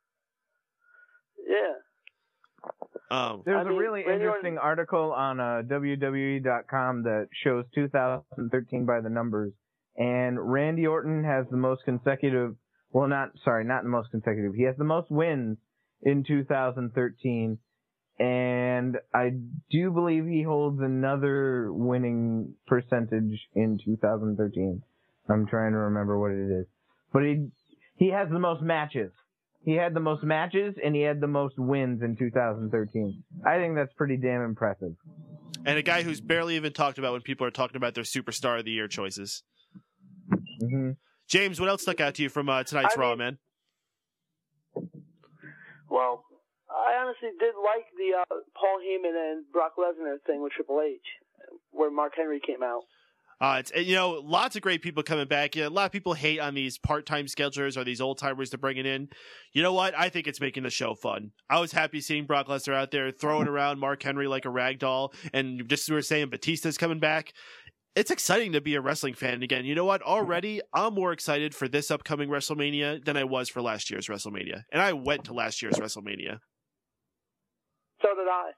Yeah. There's a really interesting article on WWE.com that shows 2013 by the numbers, and Randy Orton has the most consecutive. Well, not the most consecutive. He has the most wins in 2013, and I do believe he holds another winning percentage in 2013. I'm trying to remember what it is, but he has the most matches. He had the most matches, and he had the most wins in 2013. I think that's pretty damn impressive. And a guy who's barely even talked about when people are talking about their Superstar of the Year choices. Mm-hmm. James, what else stuck out to you from tonight's Raw, man? Well, I honestly did like the Paul Heyman and Brock Lesnar thing with Triple H, where Mark Henry came out. It's lots of great people coming back. A lot of people hate on these part-time schedulers or these old-timers to bring it in. You know what? I think it's making the show fun. I was happy seeing Brock Lesnar out there throwing around Mark Henry like a rag doll. And just as we were saying, Batista's coming back. It's exciting to be a wrestling fan again. You know what? Already, I'm more excited for this upcoming WrestleMania than I was for last year's WrestleMania. And I went to last year's WrestleMania. So did I.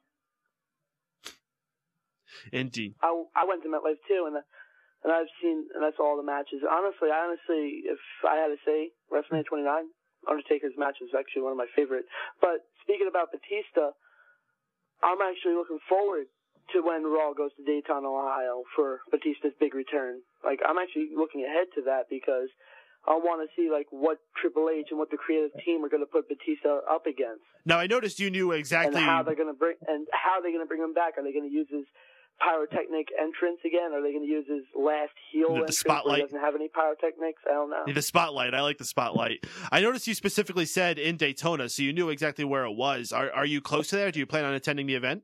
Indeed. I went to MetLife too, and I saw all the matches. Honestly, if I had to say, WrestleMania 29, Undertaker's match is actually one of my favorite. But speaking about Batista, I'm actually looking forward to when Raw goes to Daytona, Ohio for Batista's big return. I'm actually looking ahead to that because I want to see what Triple H and what the creative team are going to put Batista up against. Now I noticed you knew exactly and how they're going to bring him back. Are they going to use his pyrotechnic entrance again? Are they going to use his last heel entrance? The spotlight. Where he doesn't have any pyrotechnics? I don't know. The spotlight. I like the spotlight. I noticed you specifically said in Daytona, so you knew exactly where it was. Are you close to there? Do you plan on attending the event?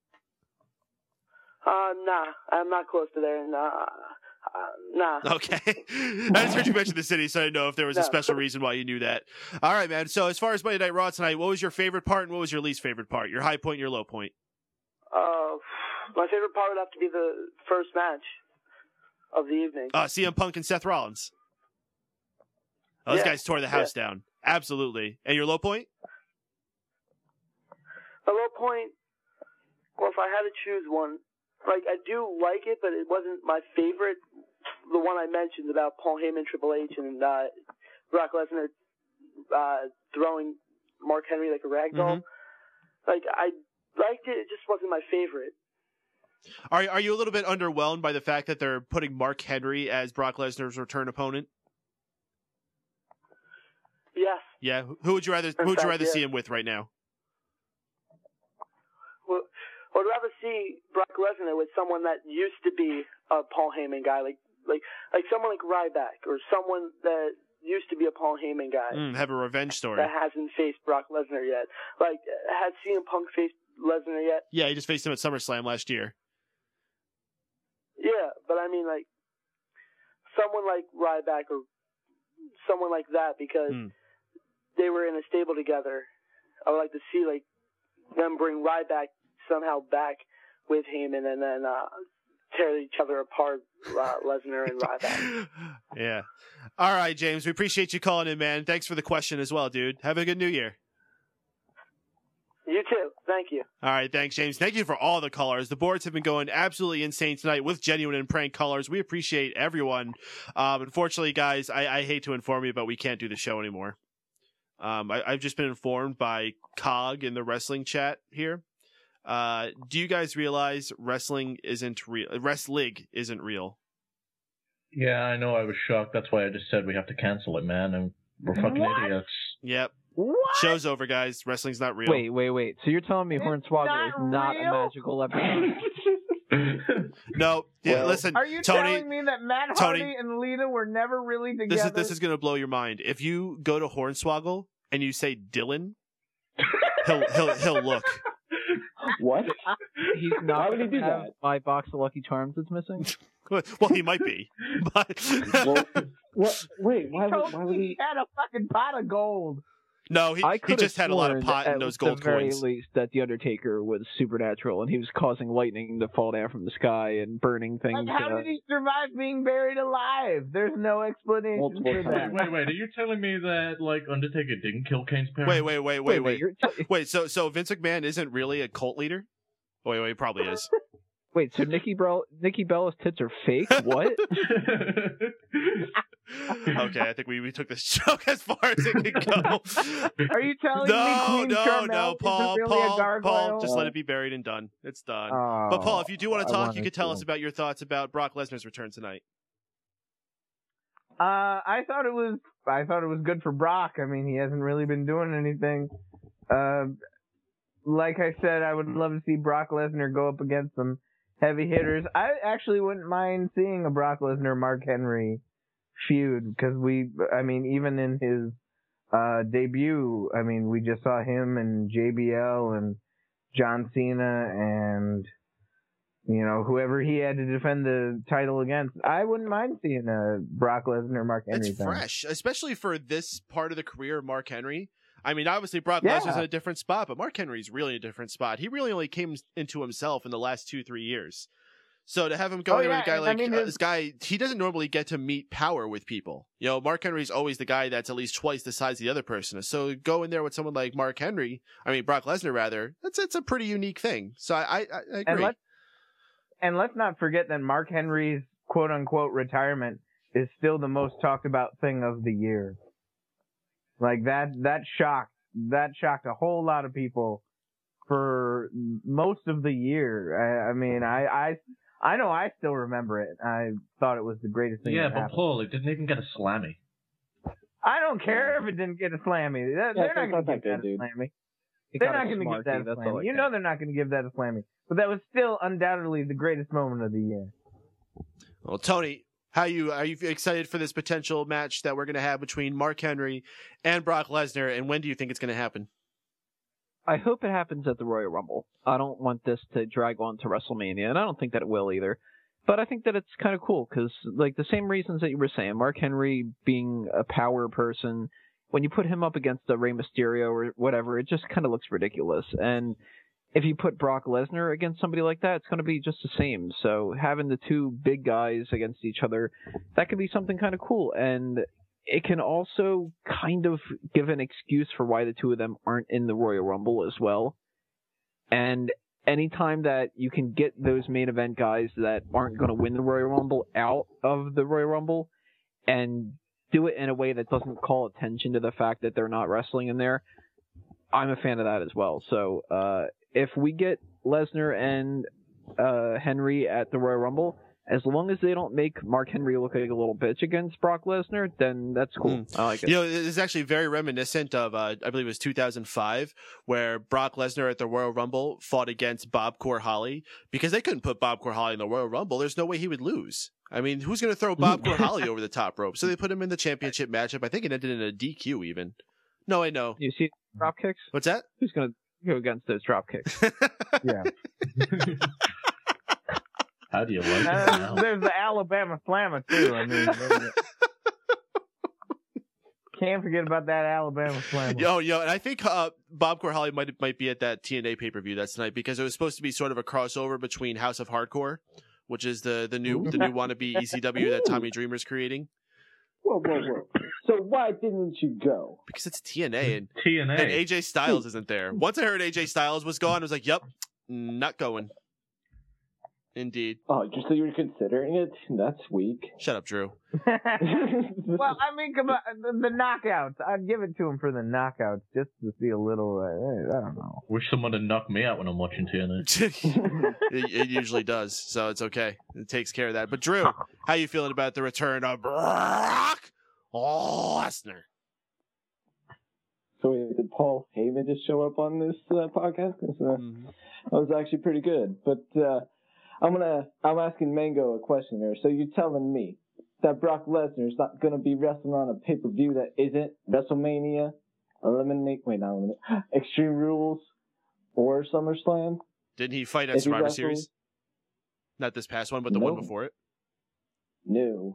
Nah, I'm not close to there. Nah. Okay. I just heard you mention the city, so I didn't know if there was a special reason why you knew that. All right, man. So as far as Monday Night Raw tonight, what was your favorite part and what was your least favorite part? Your high point and your low point? My favorite part would have to be the first match of the evening. CM Punk and Seth Rollins. Those guys tore the house down. Absolutely. And your low point? My low point, well, if I had to choose one, I do like it, but it wasn't my favorite. The one I mentioned about Paul Heyman, Triple H, and Brock Lesnar throwing Mark Henry like a rag doll. Mm-hmm. I liked it. It just wasn't my favorite. Are you a little bit underwhelmed by the fact that they're putting Mark Henry as Brock Lesnar's return opponent? Yes. Yeah. Who would you rather see him with right now? Well, I'd rather see Brock Lesnar with someone that used to be a Paul Heyman guy, like someone like Ryback, or someone that used to be a Paul Heyman guy. Have a revenge story. That hasn't faced Brock Lesnar yet. Has CM Punk faced Lesnar yet? Yeah, he just faced him at SummerSlam last year. Yeah, but I mean, someone like Ryback or someone like that, because they were in a stable together. I would like to see them bring Ryback somehow back with Heyman and then tear each other apart, Lesnar and Ryback. Yeah. All right, James, we appreciate you calling in, man. Thanks for the question as well, dude. Have a good New Year. You too. Thank you. All right, thanks, James. Thank you for all the callers. The boards have been going absolutely insane tonight with genuine and prank callers. We appreciate everyone. Unfortunately, guys, I hate to inform you, but we can't do the show anymore. I've just been informed by Cog in the wrestling chat here. Do you guys realize wrestling isn't real? Wrestling isn't real. Yeah, I know. I was shocked. That's why I just said we have to cancel it, man. And we're fucking idiots. Yep. What? Show's over, guys. Wrestling's not real. Wait. So you're telling me Hornswoggle is not a magical episode? No. Yeah, listen, Are you Tony. telling me that Matt Tony, Hardy and Lita were never really together? This is going to blow your mind. If you go to Hornswoggle and you say Dylan, he'll look. What? He's not. Why would he do that? My box of Lucky Charms is missing. Well, he might be. But what? Wait, why would he had a fucking pot of gold? No, he just had a lot of pot in those gold coins. At the very coins. least, that the Undertaker was supernatural, and he was causing lightning to fall down from the sky and burning things. Like, how did he survive being buried alive? There's no explanation for that. Wait. Are you telling me that Undertaker didn't kill Kane's parents? Wait. So Vince McMahon isn't really a cult leader? Wait, he probably is. Wait, so Nikki Bella's tits are fake? What? Okay, I think we took this joke as far as it could go. Are you telling me Queen Carmel Paul, isn't really a gargoyle? Paul, just let it be buried and done. It's done. But Paul, if you do want to talk, you could tell us about your thoughts about Brock Lesnar's return tonight. I thought it was good for Brock. I mean, he hasn't really been doing anything. Like I said, I would love to see Brock Lesnar go up against some heavy hitters. I actually wouldn't mind seeing a Brock Lesnar-Mark Henry feud, because even in his debut, we just saw him and JBL and John Cena and whoever he had to defend the title against. I wouldn't mind seeing a Brock Lesnar-Mark Henry. It's fresh, especially for this part of the career of Mark Henry. I mean, obviously Brock Lesnar's in a different spot, but Mark Henry's really in a different spot. He really only came into himself in the last 2-3 years. So to have him go with a guy this guy, he doesn't normally get to meet power with people. Mark Henry's always the guy that's at least twice the size of the other person. So go in there with someone like Brock Lesnar rather, it's a pretty unique thing. So I agree. And let's not forget that Mark Henry's quote unquote retirement is still the most talked about thing of the year. Like that shocked a whole lot of people for most of the year. I know I still remember it. I thought it was the greatest thing. Yeah, but Paul, it didn't even get a slammy. I don't care if it didn't get a slammy. They're not going to give that a slammy. They're not going to give that a slammy. You know they're not going to give that a slammy. But that was still undoubtedly the greatest moment of the year. Well, Tony, are you excited for this potential match that we're going to have between Mark Henry and Brock Lesnar, and when do you think it's going to happen? I hope it happens at the Royal Rumble. I don't want this to drag on to WrestleMania, and I don't think that it will either. But I think that it's kind of cool, because the same reasons that you were saying, Mark Henry being a power person, when you put him up against a Rey Mysterio or whatever, it just kind of looks ridiculous. And if you put Brock Lesnar against somebody like that, it's going to be just the same. So having the two big guys against each other, that could be something kind of cool. And it can also kind of give an excuse for why the two of them aren't in the Royal Rumble as well. And anytime that you can get those main event guys that aren't going to win the Royal Rumble out of the Royal Rumble and do it in a way that doesn't call attention to the fact that they're not wrestling in there, I'm a fan of that as well. So if we get Lesnar and Henry at the Royal Rumble, as long as they don't make Mark Henry look like a little bitch against Brock Lesnar, then that's cool. I like it. This is actually very reminiscent of, I believe it was 2005, where Brock Lesnar at the Royal Rumble fought against Bob Corholly, because they couldn't put Bob Corholly in the Royal Rumble. There's no way he would lose. I mean, who's going to throw Bob Corholly over the top rope? So they put him in the championship matchup. I think it ended in a DQ even. No, I know. You see drop kicks? What's that? Who's going to go against those drop kicks? Yeah. How do you like it? There's the Alabama Slammer too. I mean, can't forget about that Alabama Slammer. And I think Bob Corholly might be at that TNA pay-per-view that's tonight, because it was supposed to be sort of a crossover between House of Hardcore, which is the new wannabe ECW that Tommy Dreamer's creating. Whoa. So why didn't you go? Because it's TNA and TNA. And AJ Styles isn't there. Once I heard AJ Styles was gone, I was like, "Yep, not going." Indeed. Oh, so you were considering it? That's weak. Shut up, Drew. Well, I mean, come on, the knockouts. I'd give it to him for the knockouts, just to see a little. I don't know. Wish someone would knock me out when I'm watching TNA. It usually does, so it's okay. It takes care of that. But Drew, how you feeling about the return of Brock Lesnar? So wait, did Paul Heyman just show up on this podcast? 'Cause, that was actually pretty good. But I'm asking Mango a question here. So you're telling me that Brock Lesnar is not going to be wrestling on a pay-per-view that isn't WrestleMania, Extreme Rules, or SummerSlam? Didn't he fight at Survivor Series? Not this past one, but the one before it? No.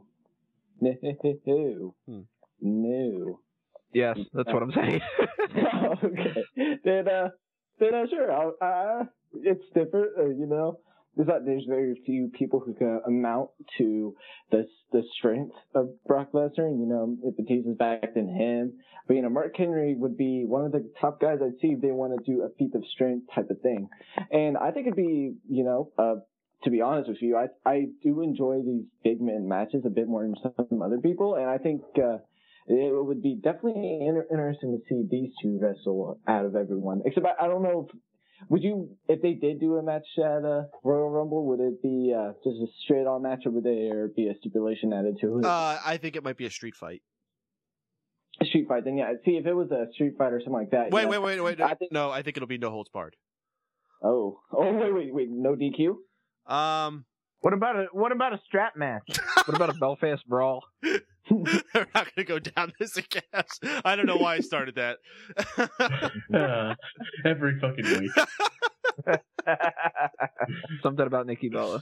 No. Yes, that's what I'm saying. Okay. Then sure. It's different, you know. There's very few people who can amount to the strength of Brock Lesnar. You know, if Batista's back, then him. But, you know, Mark Henry would be one of the top guys I'd see if they want to do a feat of strength type of thing. And I think it'd be, you know, to be honest with you, I do enjoy these big man matches a bit more than some other people. And I think it would be definitely interesting to see these two wrestle out of everyone. Except I don't know if they did do a match at Royal Rumble, would it be just a straight on match, or would there be a stipulation added to it? I think it might be a street fight. A street fight, then yeah. See, if it was a street fight or something like that. Wait. I think it'll be no holds barred. Oh, wait. No DQ? What about a strap match? What about a Belfast brawl? They're not going to go down this again. I don't know why I started that. Every fucking week. Something about Nikki Bella.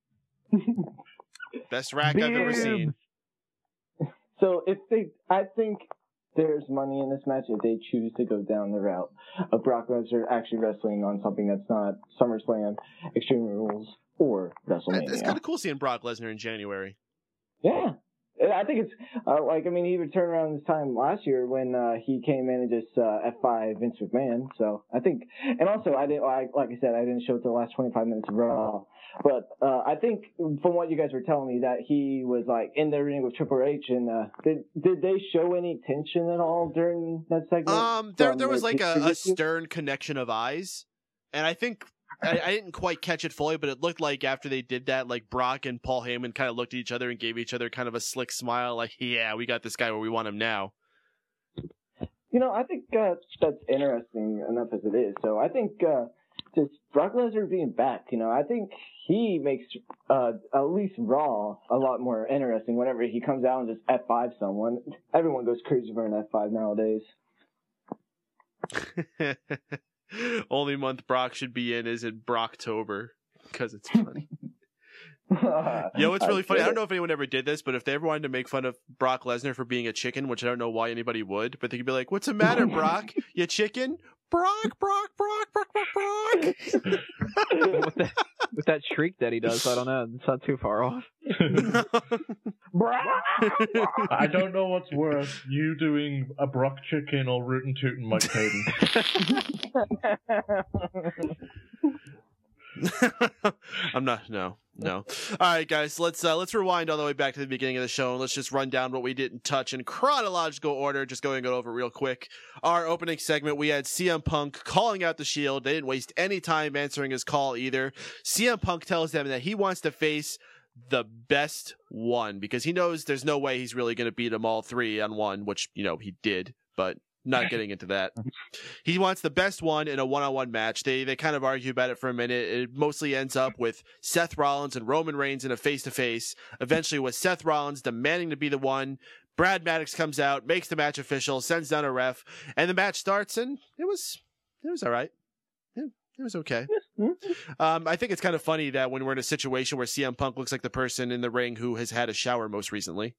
Best rack I've ever seen. So I think there's money in this match if they choose to go down the route of Brock Lesnar actually wrestling on something that's not SummerSlam, Extreme Rules, or WrestleMania. It's kind of cool seeing Brock Lesnar in January. Yeah. I think it's he even turned around this time last year when he came in and just F5 Vince McMahon. So I think, and also I didn't show it the last 25 minutes of Raw, but I think from what you guys were telling me that he was like in the ring with Triple H, and did they show any tension at all during that segment? There was like a stern connection of eyes, and I think. I didn't quite catch it fully, but it looked like after they did that, like Brock and Paul Heyman kind of looked at each other and gave each other kind of a slick smile, like, yeah, we got this guy where we want him now. You know, I think that's interesting enough as it is. So I think just Brock Lesnar being back, you know, I think he makes at least Raw a lot more interesting whenever he comes out and just F5 someone. Everyone goes crazy for an F5 nowadays. Only month Brock should be in is in Brocktober, because it's funny. It's really funny. I don't know if anyone ever did this, but if they ever wanted to make fun of Brock Lesnar for being a chicken, which I don't know why anybody would, but they could be like, "What's the matter, Brock? You chicken? Brock." with that shriek that he does, I don't know. It's not too far off. I don't know what's worse, you doing a Brock chicken or rootin' tootin' Mike Hayden. I'm not. No. All right, guys. Let's rewind all the way back to the beginning of the show and let's just run down what we didn't touch in chronological order. Just going to go over it real quick. Our opening segment, we had CM Punk calling out the Shield. They didn't waste any time answering his call either. CM Punk tells them that he wants to face the best one because he knows there's no way he's really going to beat them all three on one, which, you know, he did, but not getting into that. He wants the best one in a one-on-one match. They kind of argue about it for a minute. It mostly ends up with Seth Rollins and Roman Reigns in a face-to-face, eventually with Seth Rollins demanding to be the one. Brad Maddox comes out, makes the match official, sends down a ref, and the match starts, and it was all right. It was okay. I think it's kind of funny that when we're in a situation where CM Punk looks like the person in the ring who has had a shower most recently.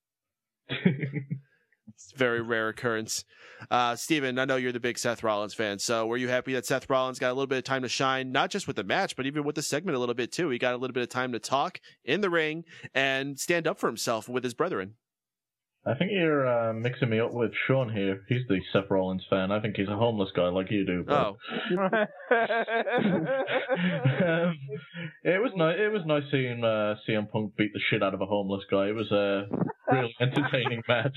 It's a very rare occurrence. Steven, I know you're the big Seth Rollins fan, so were you happy that Seth Rollins got a little bit of time to shine, not just with the match, but even with the segment a little bit too? He got a little bit of time to talk in the ring and stand up for himself with his brethren. I think you're mixing me up with Sean here. He's the Seth Rollins fan. I think he's a homeless guy like you do. But... It was nice. It was nice seeing CM Punk beat the shit out of a homeless guy. It was a really entertaining match.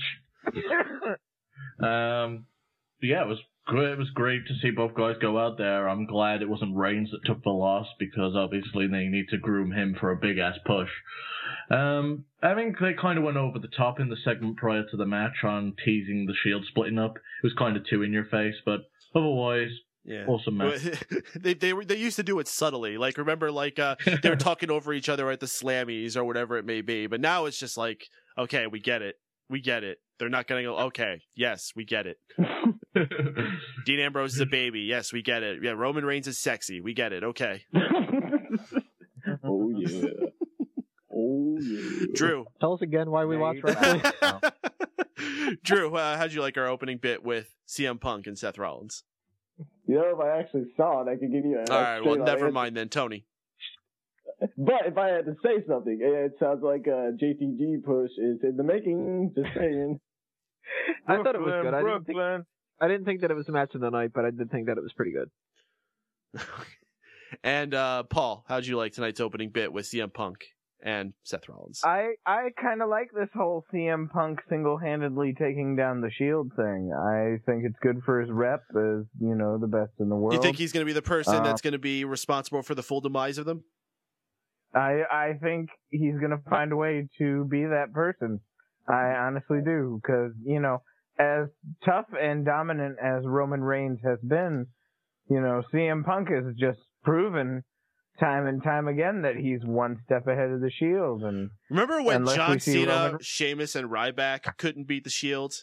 Yeah, it was great. It was great to see both guys go out there. I'm glad it wasn't Reigns that took the loss because obviously they need to groom him for a big ass push. I think they kind of went over the top in the segment prior to the match on teasing the Shield splitting up. It was kind of too in your face, but otherwise, awesome match. They used to do it subtly. Like, remember, like they were talking over each other at the Slammies or whatever it may be. But now it's just like, okay, we get it. We get it. They're not going to go, okay, yes, we get it. Dean Ambrose is a baby. Yes, we get it. Yeah, Roman Reigns is sexy. We get it. Okay. Oh, yeah. Oh, yeah. Drew. Tell us again why we watch wrestling. Drew, how'd you like our opening bit with CM Punk and Seth Rollins? You know, if I actually saw it, I could give you All right, well, never mind then, Tony. But if I had to say something, it sounds like a JTG push is in the making. Just saying. I thought it was good. I didn't think that it was the match of the night, but I did think that it was pretty good. And Paul, how'd you like tonight's opening bit with CM Punk and Seth Rollins? I kind of like this whole CM Punk single-handedly taking down the Shield thing. I think it's good for his rep as, you know, the best in the world. You think he's going to be the person that's going to be responsible for the full demise of them? I think he's going to find a way to be that person. I honestly do, because, you know, as tough and dominant as Roman Reigns has been, you know, CM Punk has just proven time and time again that he's one step ahead of the Shield. And remember when John Cena, Sheamus, and Ryback couldn't beat the Shield?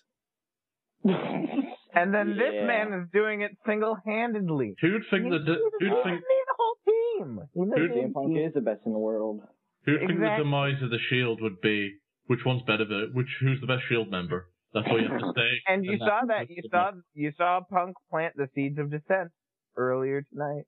And then this man is doing it single-handedly. Who'd think that? Who'd think the whole team? CM Punk is the best in the world. Who'd think the demise of the Shield would be? Which one's better? Who's the best Shield member? That's what you have to say. And you saw that. You saw Punk plant the seeds of dissent earlier tonight.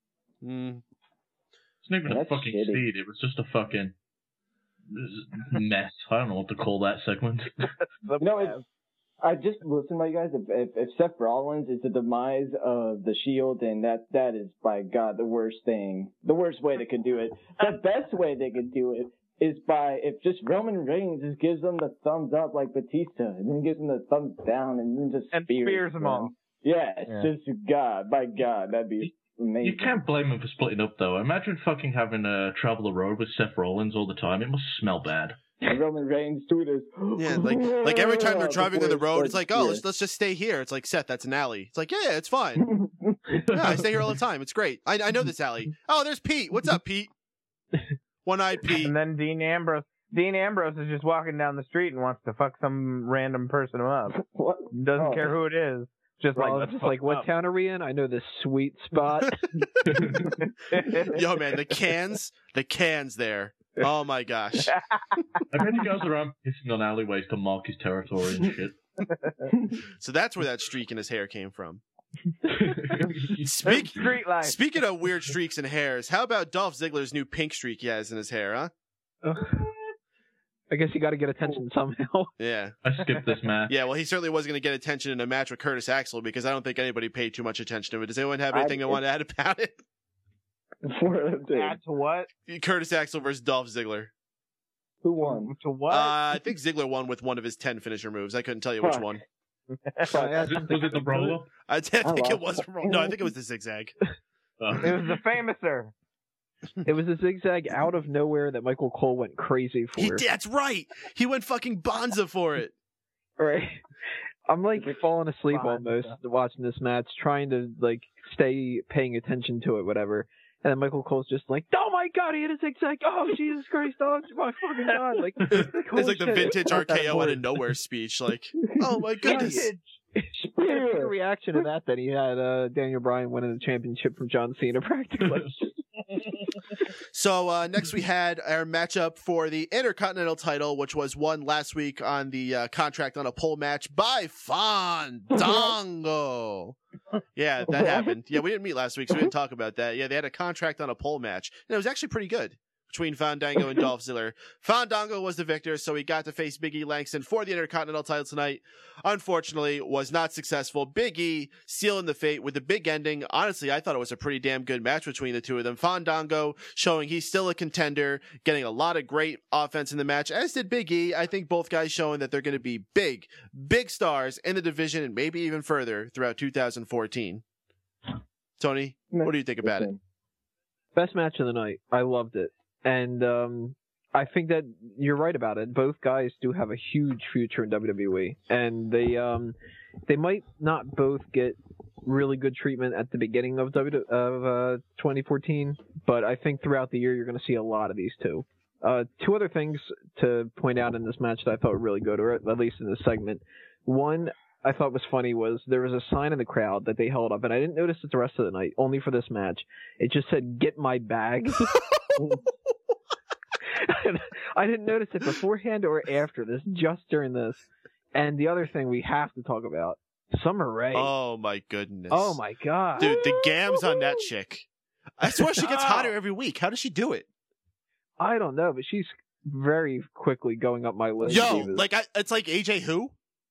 It's not even a fucking seed. It was just a fucking mess. I don't know what to call that segment. No, I just listen, my guys. If Seth Rollins is the demise of the Shield, then that is, by God, the worst thing. The worst way they could do it. The best way they could do it is by if just Roman Reigns just gives them the thumbs up like Batista, and then gives them the thumbs down, and then just spears them all. Yeah, it's just God, by God, that'd be amazing. You can't blame him for splitting up, though. Imagine fucking having to travel the road with Seth Rollins all the time. It must smell bad. And Roman Reigns do this. Yeah, like every time they're driving on the road, it's like, oh, let's just stay here. It's like, Seth, that's an alley. It's like, yeah, it's fine. Yeah, I stay here all the time. It's great. I know this alley. Oh, there's Pete. What's up, Pete? One-eyed Pete. And then Dean Ambrose is just walking down the street and wants to fuck some random person up. What? Doesn't care who it is. Just like, what town are we in? I know this sweet spot. Yo, man, the cans there. Oh my gosh. I bet he goes around pissing on alleyways to mark his territory and shit. So that's where that streak in his hair came from. Street life. Speaking of weird streaks and hairs, how about Dolph Ziggler's new pink streak he has in his hair, huh? I guess you got to get attention somehow. Yeah. I skipped this match. Yeah, well, he certainly wasn't going to get attention in a match with Curtis Axel because I don't think anybody paid too much attention to it. Does anyone have anything they want to add about it? Add to what? Curtis Axel versus Dolph Ziggler. Who won? To what? I think Ziggler won with one of his 10 finisher moves. I couldn't tell you which one. Was it the roll-up? I think it was. No, I think it was the zigzag. It was the famouser. It was a zigzag out of nowhere that Michael Cole went crazy for. That's right. He went fucking bonza for it. Right. I'm like falling asleep almost watching this match, trying to like stay paying attention to it, whatever. And then Michael Cole's just like, "Oh my God, he hit a zigzag! Oh Jesus Christ! Oh my fucking God!" Like it's like the vintage RKO out of nowhere speech. Like, oh my goodness. The reaction to that he had Daniel Bryan winning the championship from John Cena practically. So next we had our matchup for the Intercontinental title, which was won last week on the contract on a pole match by Fandango. Yeah, that happened. Yeah, we didn't meet last week, so we didn't talk about that. Yeah, they had a contract on a pole match, and it was actually pretty good. between Fandango and Dolph Ziggler. Fandango was the victor, so he got to face Big E Langston for the Intercontinental title tonight. Unfortunately, was not successful. Big E sealing the fate with the big ending. Honestly, I thought it was a pretty damn good match between the two of them. Fandango showing he's still a contender, getting a lot of great offense in the match, as did Big E. I think both guys showing that they're going to be big stars in the division and maybe even further throughout 2014. Tony, what do you think about it? Best match of the night. I loved it. And I think that you're right about it. Both guys do have a huge future in WWE. And they might not both get really good treatment at the beginning of 2014, but I think throughout the year you're going to see a lot of these two. Two other things to point out in this match that I thought were really good, or at least in this segment. One I thought was funny was there was a sign in the crowd that they held up, and I didn't notice it the rest of the night, only for this match. It just said, "Get my bag." I didn't notice it beforehand or after this, just during this. And the other thing we have to talk about, Summer Rae. Oh my goodness. Oh my god. Dude, the gams on that chick. I swear she gets hotter every week. How does she do it? I don't know, but she's very quickly going up my list. Yo, it's like AJ who?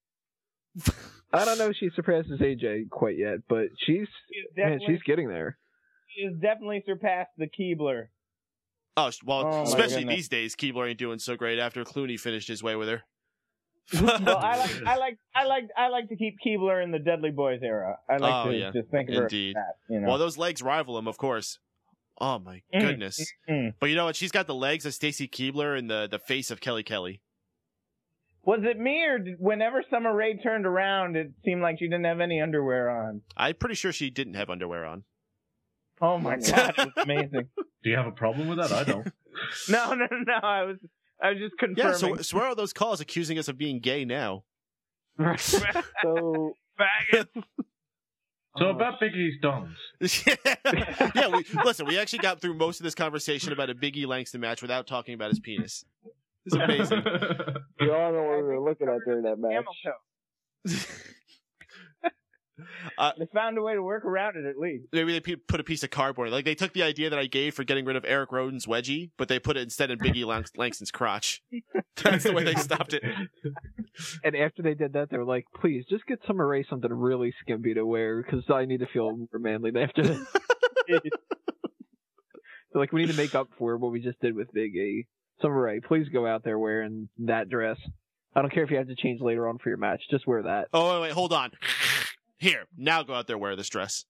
I don't know if she surpasses AJ quite yet, but she's getting there. She has definitely surpassed the Keebler. Oh, well, especially these days, Keebler ain't doing so great after Clooney finished his way with her. Well, I like to keep Keebler in the Dudley Boys era. I like to just think of her as that. You know? Well, those legs rival him, of course. Oh my goodness! But you know what? She's got the legs of Stacy Keebler and the face of Kelly Kelly. Was it me, or whenever Summer Rae turned around, it seemed like she didn't have any underwear on? I'm pretty sure she didn't have underwear on. Oh my god, it's amazing. Do you have a problem with that? I don't. No. I was just confirming. Yeah, so where are those calls accusing us of being gay now? So faggot. So about Big E's dongs. Yeah, we actually got through most of this conversation about a Big E Langston match without talking about his penis. It's amazing. We all know what we were looking at during that match. They found a way to work around it, at least. Maybe they put a piece of cardboard. Like, they took the idea that I gave for getting rid of Eric Roden's wedgie, but they put it instead in Big E Langston's crotch. That's the way they stopped it. And after they did that, they were like, please, just get Summer Rae something really skimpy to wear, because I need to feel more manly after this. So, like, we need to make up for what we just did with Big E. Summer Rae, please go out there wearing that dress. I don't care if you have to change later on for your match. Just wear that. Oh, wait, hold on. Here, now go out there, wear this dress.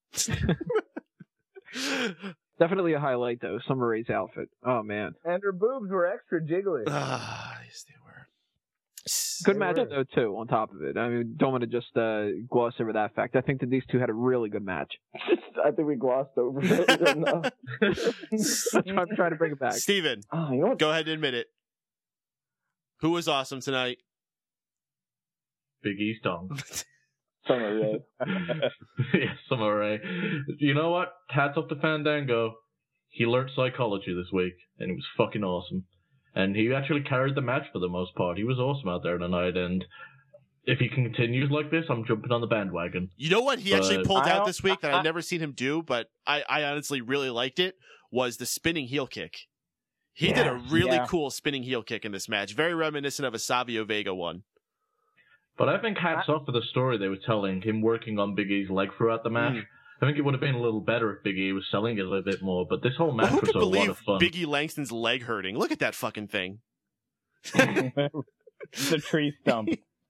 Definitely a highlight, though, Summer Rae's outfit. Oh, man. And her boobs were extra jiggly. Yes, they were. Good match, though, too, on top of it. I mean, don't want to just gloss over that fact. I think that these two had a really good match. I think we glossed over it enough. I'm trying to bring it back. Steven, go ahead and admit it. Who was awesome tonight? Big E's dong. Summer Rae. Yeah, Summer Rae. You know what? Hats off to Fandango. He learned psychology this week, and it was fucking awesome. And he actually carried the match for the most part. He was awesome out there tonight, and if he continues like this, I'm jumping on the bandwagon. You know what he actually pulled out this week that I've never seen him do, but I honestly really liked it, was the spinning heel kick. He did a really cool spinning heel kick in this match, very reminiscent of a Savio Vega one. But I think hats off for the story they were telling, him working on Big E's leg throughout the match. I think it would have been a little better if Big E was selling it a little bit more, but this whole match was a lot of fun. Big E Langston's leg hurting. Look at that fucking thing. It's a tree stump.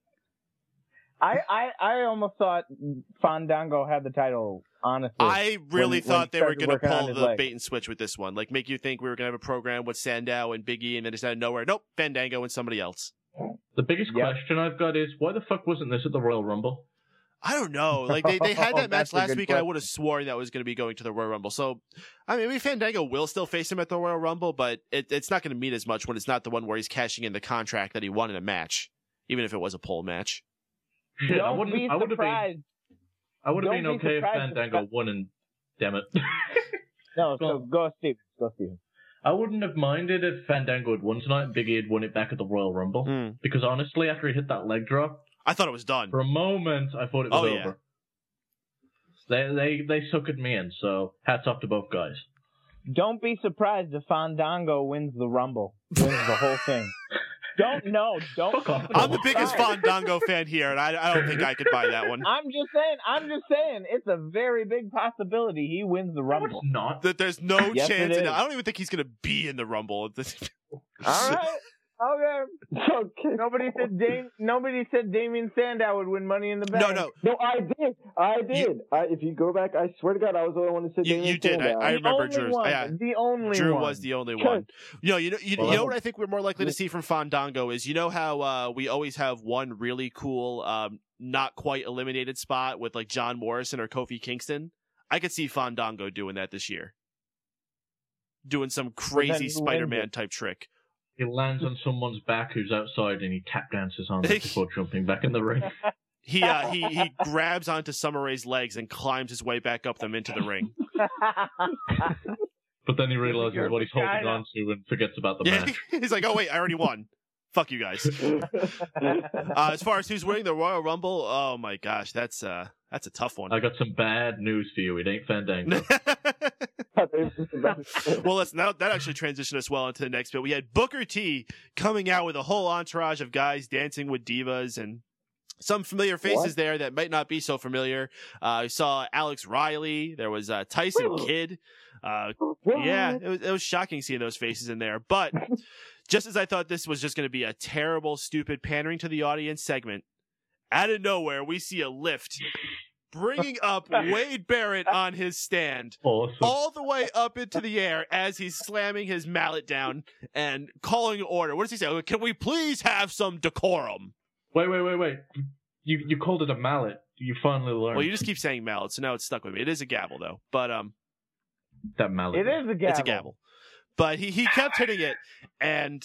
I almost thought Fandango had the title, honestly. I really thought they were going to pull the bait and switch with this one. Like, make you think we were going to have a program with Sandow and Big E, and then just out of nowhere, nope, Fandango and somebody else. The biggest question I've got is, why the fuck wasn't this at the Royal Rumble? I don't know. Like, they had that match last week, and I would have sworn that was going to be going to the Royal Rumble. So, I mean, maybe Fandango will still face him at the Royal Rumble, but it's not going to mean as much when it's not the one where he's cashing in the contract that he won in a match, even if it was a pole match. Shit, I would have been okay if Fandango won, and damn it. No, so go Steven. I wouldn't have minded if Fandango had won tonight and Big E had won it back at the Royal Rumble, because honestly, after he hit that leg drop, I thought it was done. For a moment, I thought it was over. They suckered me in, so hats off to both guys. Don't be surprised if Fandango wins the Rumble, wins the whole thing. Don't. I'm the biggest Fandango fan here, and I don't think I could buy that one. I'm just saying, it's a very big possibility he wins the Rumble. No, it's not. That there's no Yes, chance. it is. I don't even think he's going to be in the Rumble. All right. Okay. Nobody said Damien Sandow would win Money in the Bank. No, I did. If you go back, I swear to God, I was the only one who said Damien You did. Sandow. I remember Drew. The only Drew one. was the only one. You know what I think we're more likely to see from Fandango is, you know how we always have one really cool, not quite eliminated spot with like John Morrison or Kofi Kingston? I could see Fandango doing that this year. Doing some crazy Spider-Man type trick. He lands on someone's back who's outside and he tap dances on them before jumping back in the ring. He grabs onto Summer Rae's legs and climbs his way back up them into the ring. But then he realizes what he's holding on to and forgets about the match. He's like, oh wait, I already won. Fuck you guys. As far as who's winning the Royal Rumble, oh my gosh, that's a tough one. I got some bad news for you. It ain't Fandango. Well, listen, that actually transitioned us well into the next bit. We had Booker T coming out with a whole entourage of guys dancing with divas and some familiar faces there that might not be so familiar. We saw Alex Riley. There was Tyson Kidd. Yeah, it was shocking seeing those faces in there. But just as I thought this was just going to be a terrible, stupid pandering to the audience segment, out of nowhere, we see a lift bringing up Wade Barrett on his stand, all the way up into the air as he's slamming his mallet down and calling order. What does he say? Can we please have some decorum? Wait. You called it a mallet. You finally learned. Well, you just keep saying mallet, so now it's stuck with me. It is a gavel, though. But that mallet. It is a gavel. It's a gavel. But he kept hitting it, and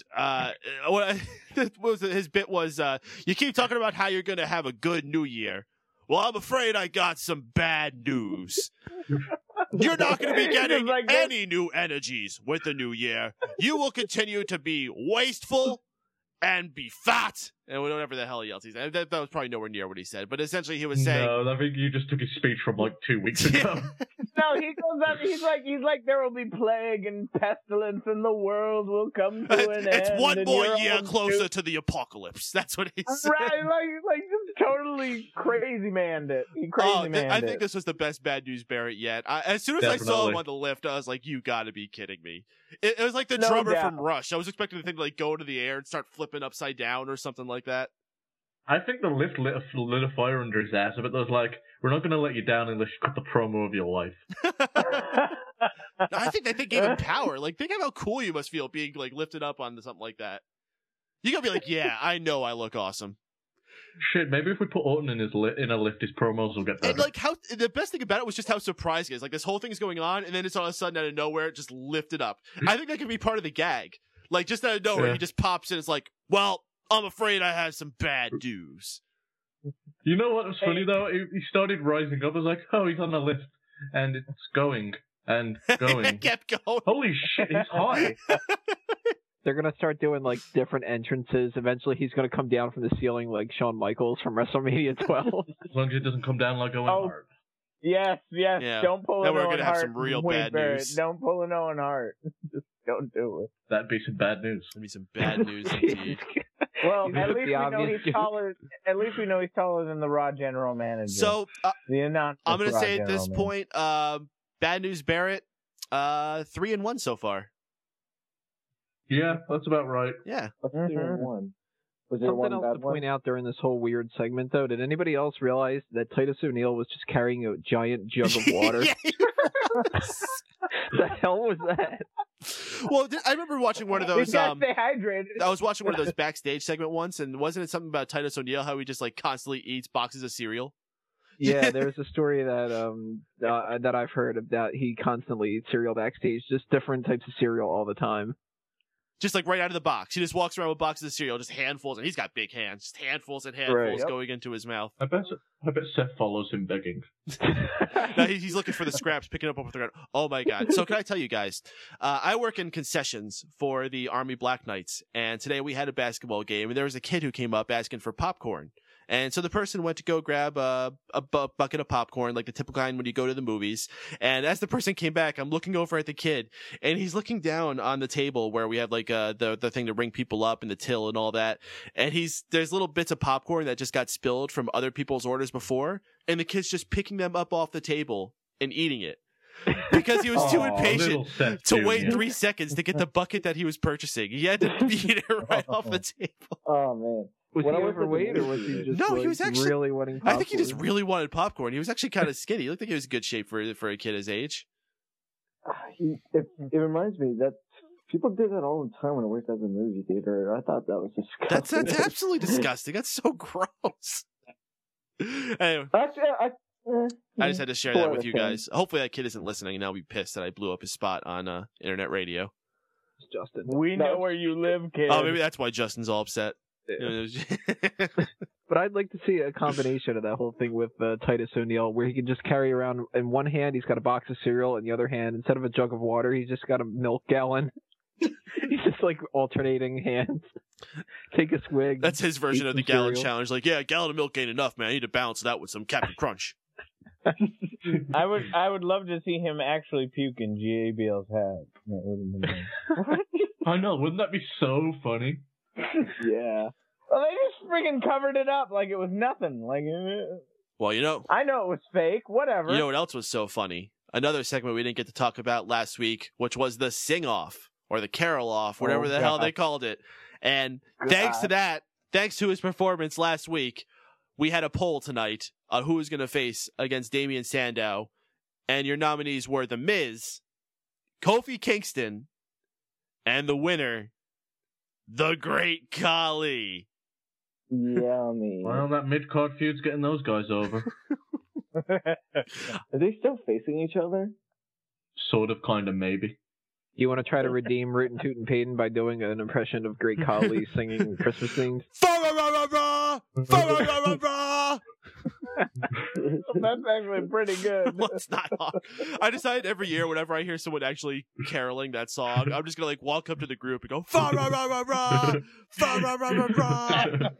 his bit was, you keep talking about how you're going to have a good new year. Well, I'm afraid I got some bad news. You're not going to be getting any new energies with the new year. You will continue to be wasteful and be fat. And whatever the hell else he said. That was probably nowhere near what he said. But essentially he was saying... No, I think you just took his speech from like 2 weeks ago. No, he goes up, he's like, there will be plague and pestilence and the world will come to an end. It's one more year closer to the apocalypse. That's what he said. Right, like just totally crazy manned it. He crazy manned it. I think this was the best Bad News Barrett yet. As soon as I saw him on the lift, I was like, you gotta be kidding me. It was like the drummer from Rush. I was expecting the thing to like go to the air and start flipping upside down or something like that. I think the lift lit a fire under his ass, but there's like, we're not going to let you down unless you cut the promo of your life. No, I think they gave him power. Like, think of how cool you must feel being like lifted up on something like that. You gotta be like, yeah, I know I look awesome. Shit, maybe if we put Orton in a lift, his promos will get better. And like the best thing about it was just how surprising it is. Like this whole thing's going on, and then it's all of a sudden out of nowhere, it just lifted up. I think that could be part of the gag. Like just out of nowhere, he just pops in. It's like, well, I'm afraid I have some bad news. You know what was funny though? He started rising up. I was like, oh, he's on the lift, and it's going and going. It kept going. Holy shit, he's high. They're gonna start doing like different entrances. Eventually, he's gonna come down from the ceiling like Shawn Michaels from WrestleMania 12. As long as it doesn't come down like Owen Hart. Yes. Yeah. Don't pull an Owen Hart. We're gonna have some real bad news. Don't pull an Owen Hart. Just don't do it. That'd be some bad news. That'd be some bad news indeed. Well, at least we know he's taller. At least we know he's taller than the Raw general manager. So I'm gonna say at this point, Bad News Barrett, 3-1 so far. Yeah, that's about right. Yeah. 3-1. Was there Something one else bad to one? point out during this whole weird segment, though. Did anybody else realize that Titus O'Neil was just carrying a giant jug of water? The hell was that? Well, I remember watching one of those. Stay hydrated. I was watching one of those backstage segment once, and wasn't it something about Titus O'Neil how he just like constantly eats boxes of cereal? Yeah, there's a story that that I've heard of that he constantly eats cereal backstage, just different types of cereal all the time. Just like right out of the box. He just walks around with boxes of cereal, just handfuls, and he's got big hands, just handfuls and handfuls going into his mouth. I bet Seth follows him begging. No, he's looking for the scraps, picking up off the ground. Oh my god. So can I tell you guys, I work in concessions for the Army Black Knights, and today we had a basketball game, and there was a kid who came up asking for popcorn. And so the person went to go grab a bucket of popcorn, like the typical kind when you go to the movies. And as the person came back, I'm looking over at the kid, and he's looking down on the table where we have like the thing to ring people up and the till and all that. And there's little bits of popcorn that just got spilled from other people's orders before, and the kid's just picking them up off the table and eating it. Because he was too impatient to wait 3 seconds to get the bucket that he was purchasing. He had to eat it right off the table. Oh, man. Was he overweight, or was he just he was actually really wanting popcorn? I think he just really wanted popcorn. He was actually kind of skinny. He looked like he was in good shape for a kid his age. It reminds me that people did that all the time when I worked at the movie theater. I thought that was disgusting. That's absolutely disgusting. That's so gross. Anyway. Actually, I just had to share that with you guys. Hopefully that kid isn't listening, and I'll be pissed that I blew up his spot on internet radio. It's Justin. We know where you live, kid. Oh, maybe that's why Justin's all upset. But I'd like to see a combination of that whole thing with Titus O'Neil, where he can just carry around in one hand he's got a box of cereal, and the other hand, instead of a jug of water, he's just got a milk gallon. He's just like alternating hands. Take a swig. That's his version of the gallon cereal. challenge. Like, yeah, a gallon of milk ain't enough, man. I need to balance it out with some Captain Crunch. I would love to see him actually puke in GABL's hat. That would have been nice. I know, wouldn't that be so funny? Yeah. Well, they just freaking covered it up like it was nothing. Like, Well, I know it was fake. Whatever. You know what else was so funny? Another segment we didn't get to talk about last week, which was the sing-off or the carol-off, whatever the hell they called it. And thanks to that, thanks to his performance last week, we had a poll tonight on who was going to face against Damien Sandow, and your nominees were The Miz, Kofi Kingston, and the winner, The Great Khali. Yummy. Well, that mid-card feud's getting those guys over. Are they still facing each other? Sort of, kind of, maybe. You want to try to redeem Rootin' Tootin' Payton by doing an impression of Great Khali singing Christmas themes? That's actually pretty good. Well, it's not hard. I decide every year, whenever I hear someone actually caroling that song, I'm just gonna like walk up to the group and go fa ra ra ra ra, fa ra ra ra ra.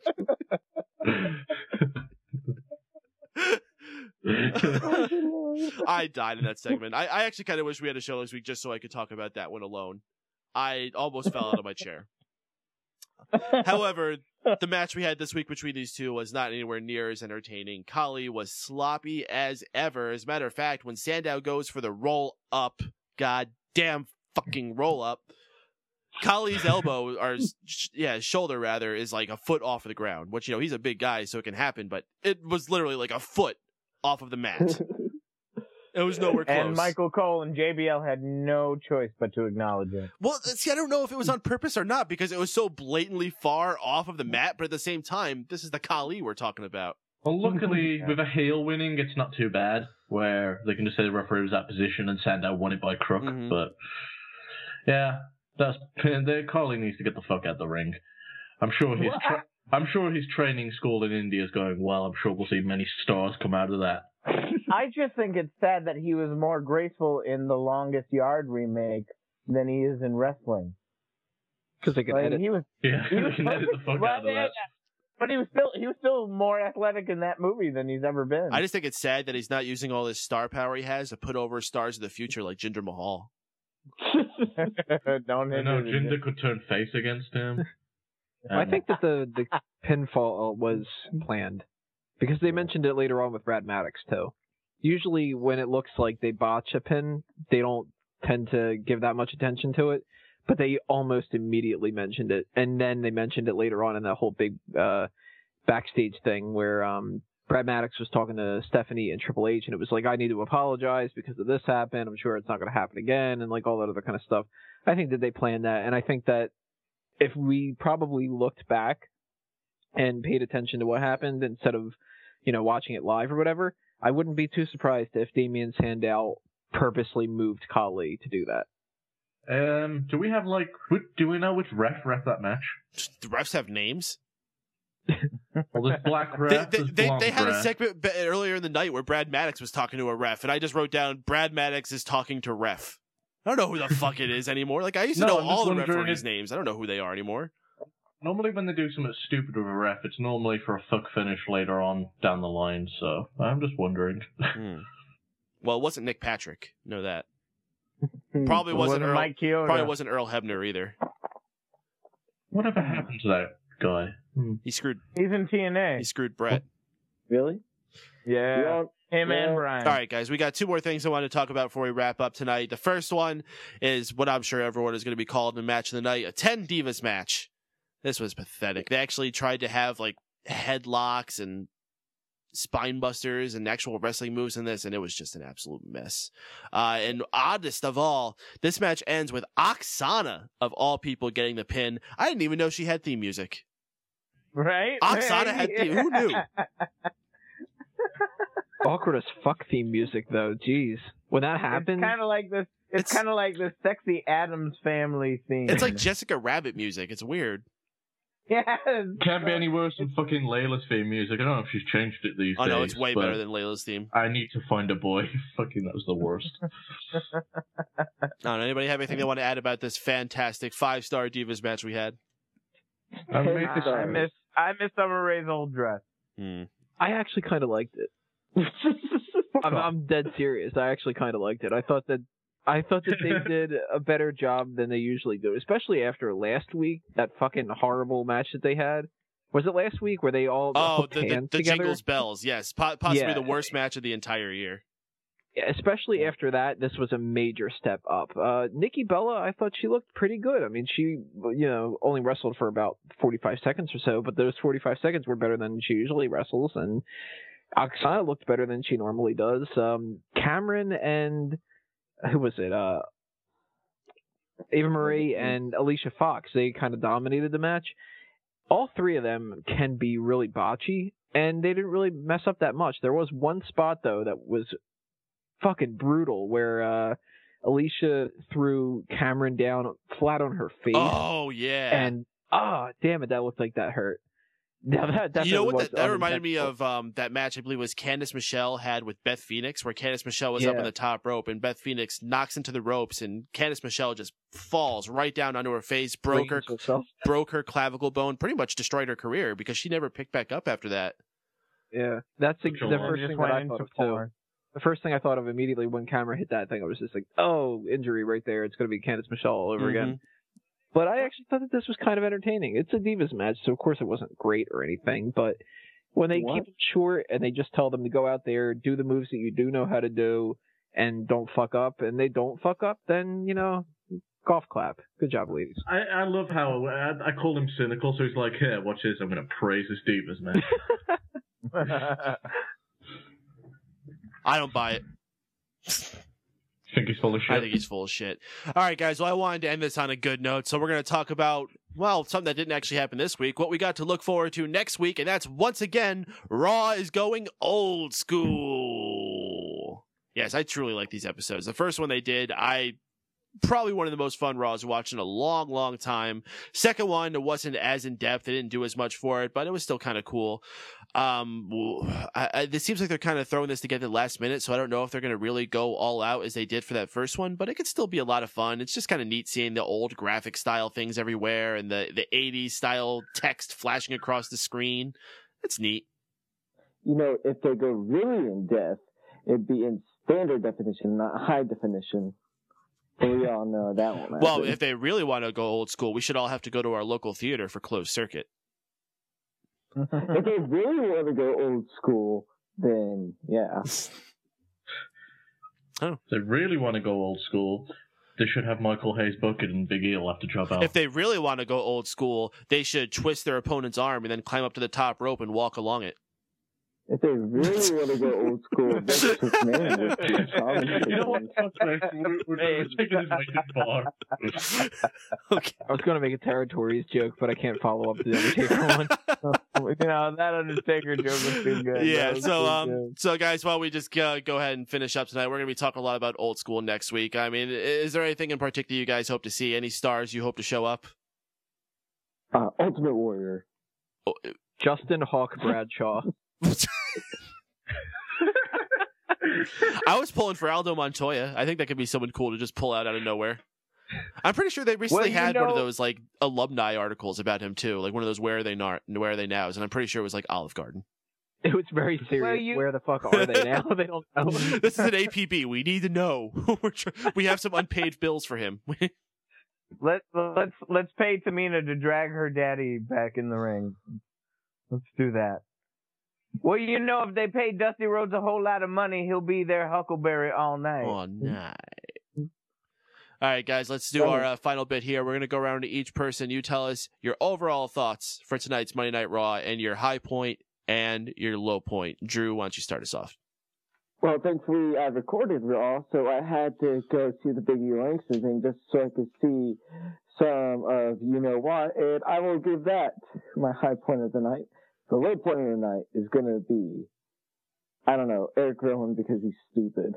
I died in that segment. I actually kind of wish we had a show this week just so I could talk about that one alone. I almost fell out of my chair. However, the match we had this week between these two was not anywhere near as entertaining. Khali was sloppy as ever. As a matter of fact, when Sandow goes for the roll up, goddamn fucking roll up, Khali's elbow, or shoulder rather, is like a foot off of the ground. Which, he's a big guy, so it can happen, but it was literally like a foot off of the mat. It was nowhere close. And Michael Cole and JBL had no choice but to acknowledge it. Well, see, I don't know if it was on purpose or not, because it was so blatantly far off of the mat, but at the same time, this is the Khali we're talking about. Well, luckily, with a heel winning, it's not too bad, where they can just say the referee was at position and Sandow won it by crook, but yeah, Khali needs to get the fuck out of the ring. I'm sure his training school in India is going well. I'm sure we'll see many stars come out of that. I just think it's sad that he was more graceful in the Longest Yard remake than he is in wrestling. Because they can edit. He can edit the fuck out of that. But he was still more athletic in that movie than he's ever been. I just think it's sad that he's not using all this star power he has to put over stars of the future like Jinder Mahal. Jinder could turn face against him. I think that the pinfall was planned. Because they mentioned it later on with Brad Maddox, too. Usually when it looks like they botch a pin, they don't tend to give that much attention to it. But they almost immediately mentioned it. And then they mentioned it later on in that whole big backstage thing where Brad Maddox was talking to Stephanie and Triple H, and it was like, I need to apologize because of this happened. I'm sure it's not going to happen again, and like all that other kind of stuff. I think that they planned that. And I think that if we probably looked back and paid attention to what happened instead of, watching it live or whatever, I wouldn't be too surprised if Damien Sandow purposely moved Khali to do that. Do we have do we know which ref that match? The refs have names? Well, there's black ref. They had a segment earlier in the night where Brad Maddox was talking to a ref, and I just wrote down Brad Maddox is talking to ref. I don't know who the fuck it is anymore. Like, I used to know all the referees' names. I don't know who they are anymore. Normally when they do something stupid with a ref, it's normally for a fuck finish later on down the line, so I'm just wondering. Well, it wasn't Nick Patrick. Know that. Probably wasn't Earl. Mike Chioda. Probably wasn't Earl Hebner either. Whatever happened to that guy? He's in TNA. He screwed Brett. Really? Yeah. Him and Brian. All right, guys, we got two more things I want to talk about before we wrap up tonight. The first one is what I'm sure everyone is going to be called the match of the night, a 10 Divas match. This was pathetic. They actually tried to have like headlocks and spine busters and actual wrestling moves in this, and it was just an absolute mess. And oddest of all, this match ends with Oksana, of all people, getting the pin. I didn't even know she had theme music. Right? Oksana had theme. Who knew? Awkward as fuck theme music, though. Jeez. When that happened... It's kind of like this. It's kind of like the Sexy Addams Family theme. It's like Jessica Rabbit music. It's weird. Yeah. Can't be any worse than fucking Layla's theme music. I don't know if she's changed it these days. Oh no, it's way better than Layla's theme. I need to find a boy. Fucking, that was the worst. I don't know. Anybody have anything they want to add about this fantastic 5-star Divas match we had? I miss Summer Rae's old dress. I actually kind of liked it. I'm dead serious. I actually kind of liked it. I thought that they did a better job than they usually do, especially after last week, that fucking horrible match that they had. Was it last week where they all hooked hands the together? Jingles Bells, yes. Possibly the worst match of the entire year. Yeah, especially after that, this was a major step up. Nikki Bella, I thought she looked pretty good. I mean, she, only wrestled for about 45 seconds or so, but those 45 seconds were better than she usually wrestles, and Oksana looked better than she normally does. Cameron and... who was it? Ava Marie and Alicia Fox. They kind of dominated the match. All three of them can be really botchy, and they didn't really mess up that much. There was one spot, though, that was fucking brutal, where Alicia threw Cameron down flat on her face. Oh, yeah. And, damn it, that looked like that hurt. Now, that you know what? That reminded me of that match I believe was Candice Michelle had with Beth Phoenix, where Candice Michelle was up on the top rope, and Beth Phoenix knocks into the ropes, and Candice Michelle just falls right down onto her face, broke her clavicle bone, pretty much destroyed her career because she never picked back up after that. Yeah, that's the first thing that I thought of too. The first thing I thought of immediately when Cameron hit that thing, I was just like, oh, injury right there. It's going to be Candice Michelle all over again. But I actually thought that this was kind of entertaining. It's a Divas match, so of course it wasn't great or anything, but when they keep it short and they just tell them to go out there, do the moves that you do know how to do, and don't fuck up, and they don't fuck up, then, golf clap. Good job, ladies. I love how I call him cynical, so he's like, here, watch this, I'm going to praise this Divas match. I don't buy it. Think he's full of shit? I think he's full of shit. All right, guys. Well, I wanted to end this on a good note, so we're going to talk about, something that didn't actually happen this week, what we got to look forward to next week, and that's, once again, Raw is going old school. Yes, I truly like these episodes. The first one they did, probably one of the most fun Raws to watch in a long, long time. Second one, it wasn't as in-depth. They didn't do as much for it, but it was still kind of cool. It seems like they're kind of throwing this together last minute, so I don't know if they're going to really go all out as they did for that first one, but it could still be a lot of fun. It's just kind of neat seeing the old graphic style things everywhere and the 80s style text flashing across the screen. It's neat. If they go really in depth, it'd be in standard definition, not high definition. We all know that one. Well, if they really want to go old school, we should all have to go to our local theater for closed circuit. If they really want to go old school, then yeah. If they really want to go old school, they should have Michael Hayes Bucket and Big Eel have to drop out. If they really want to go old school, they should twist their opponent's arm and then climb up to the top rope and walk along it. If they really want to go old school, that's just man. You know what? We're taking this way too far. Okay. I was going to make a Territories joke, but I can't follow up the Undertaker one. That Undertaker joke was too good. Yeah, so guys, while we just go ahead and finish up tonight, we're going to be talking a lot about old school next week. I mean, is there anything in particular you guys hope to see? Any stars you hope to show up? Ultimate Warrior. Justin Hawk Bradshaw. I was pulling for Aldo Montoya. I think that could be someone cool to just pull out of nowhere. I'm pretty sure they recently Well, had one of those like alumni articles about him too, like one of those where are they nows, and I'm pretty sure it was like Olive Garden. It was very serious. Where the fuck are they now? They don't know. This is an APB. We need to know. We have some unpaid bills for him. Let's pay Tamina to drag her daddy back in the ring. Let's do that. Well, if they pay Dusty Rhodes a whole lot of money, he'll be their Huckleberry all night. All night. All right, guys, let's do our final bit here. We're going to go around to each person. You tell us your overall thoughts for tonight's Monday Night Raw and your high point and your low point. Drew, why don't you start us off? Well, thankfully I recorded Raw, so I had to go see the Big E Langston thing just so I could see some of what, and I will give that my high point of the night. The low point of the night is going to be, I don't know, Eric Rowan because he's stupid.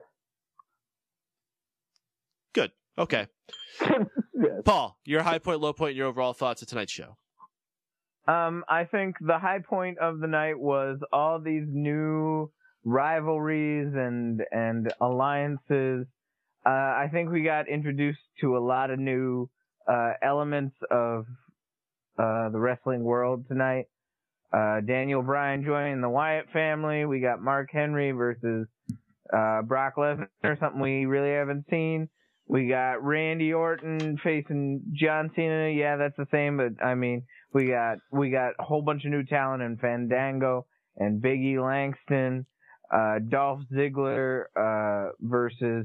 Good. Okay. Yes. Paul, your high point, low point, and your overall thoughts of tonight's show. I think the high point of the night was all these new rivalries and alliances. I think we got introduced to a lot of new elements of the wrestling world tonight. Daniel Bryan joining the Wyatt family. We got Mark Henry versus Brock Lesnar, something we really haven't seen. We got Randy Orton facing John Cena. Yeah, that's the same, but I mean, we got a whole bunch of new talent in Fandango and Big E Langston, Dolph Ziggler versus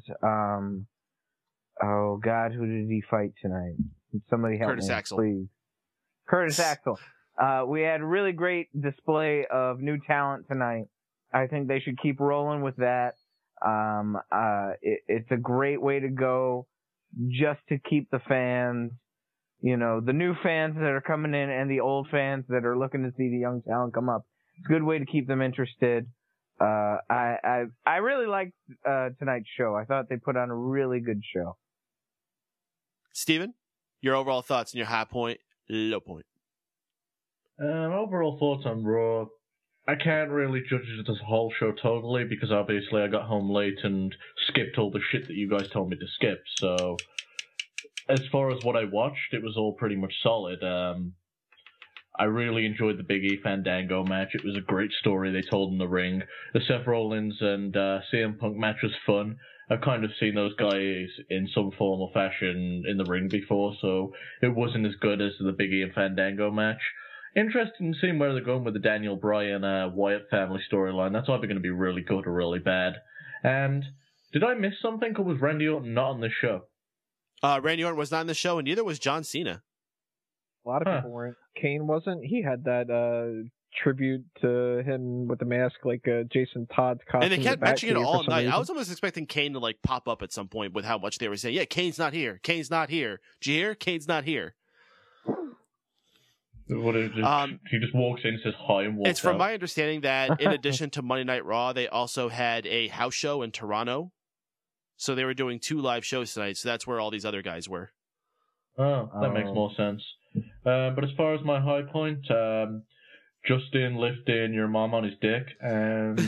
oh God, who did he fight tonight? Somebody help Curtis me, Axel. please. Curtis Axel. We had a really great display of new talent tonight. I think they should keep rolling with that. It's a great way to go just to keep the fans, the new fans that are coming in and the old fans that are looking to see the young talent come up. It's a good way to keep them interested. I really liked tonight's show. I thought they put on a really good show. Steven, your overall thoughts and your high point, low point. Overall thoughts on Raw. I can't really judge this whole show totally because obviously I got home late and skipped all the shit that you guys told me to skip. So, as far as what I watched, it was all pretty much solid. I really enjoyed the Big E Fandango match. It was a great story they told in the ring. The Seth Rollins and CM Punk match was fun. I've kind of seen those guys in some form or fashion in the ring before, so it wasn't as good as the Big E and Fandango match. Interested in seeing where they're going with the Daniel Bryan Wyatt family storyline. That's either going to be really good or really bad. And did I miss something, or was Randy Orton not on this show? Randy Orton was not on the show, and neither was John Cena. A lot of people weren't. Kane wasn't. He had that tribute to him with the mask, like Jason Todd's costume. And they kept mentioning it all night. Reason. I was almost expecting Kane to like pop up at some point with how much they were saying. Yeah, Kane's not here. Kane's not here. Did you hear? Kane's not here. He just walks in, says hi, and walks out. It's from my understanding that in addition to Monday Night Raw, they also had a house show in Toronto. So they were doing 2 live shows tonight. So that's where all these other guys were. Oh, that makes more sense. But as far as my high point, Justin lifting your mom on his dick, and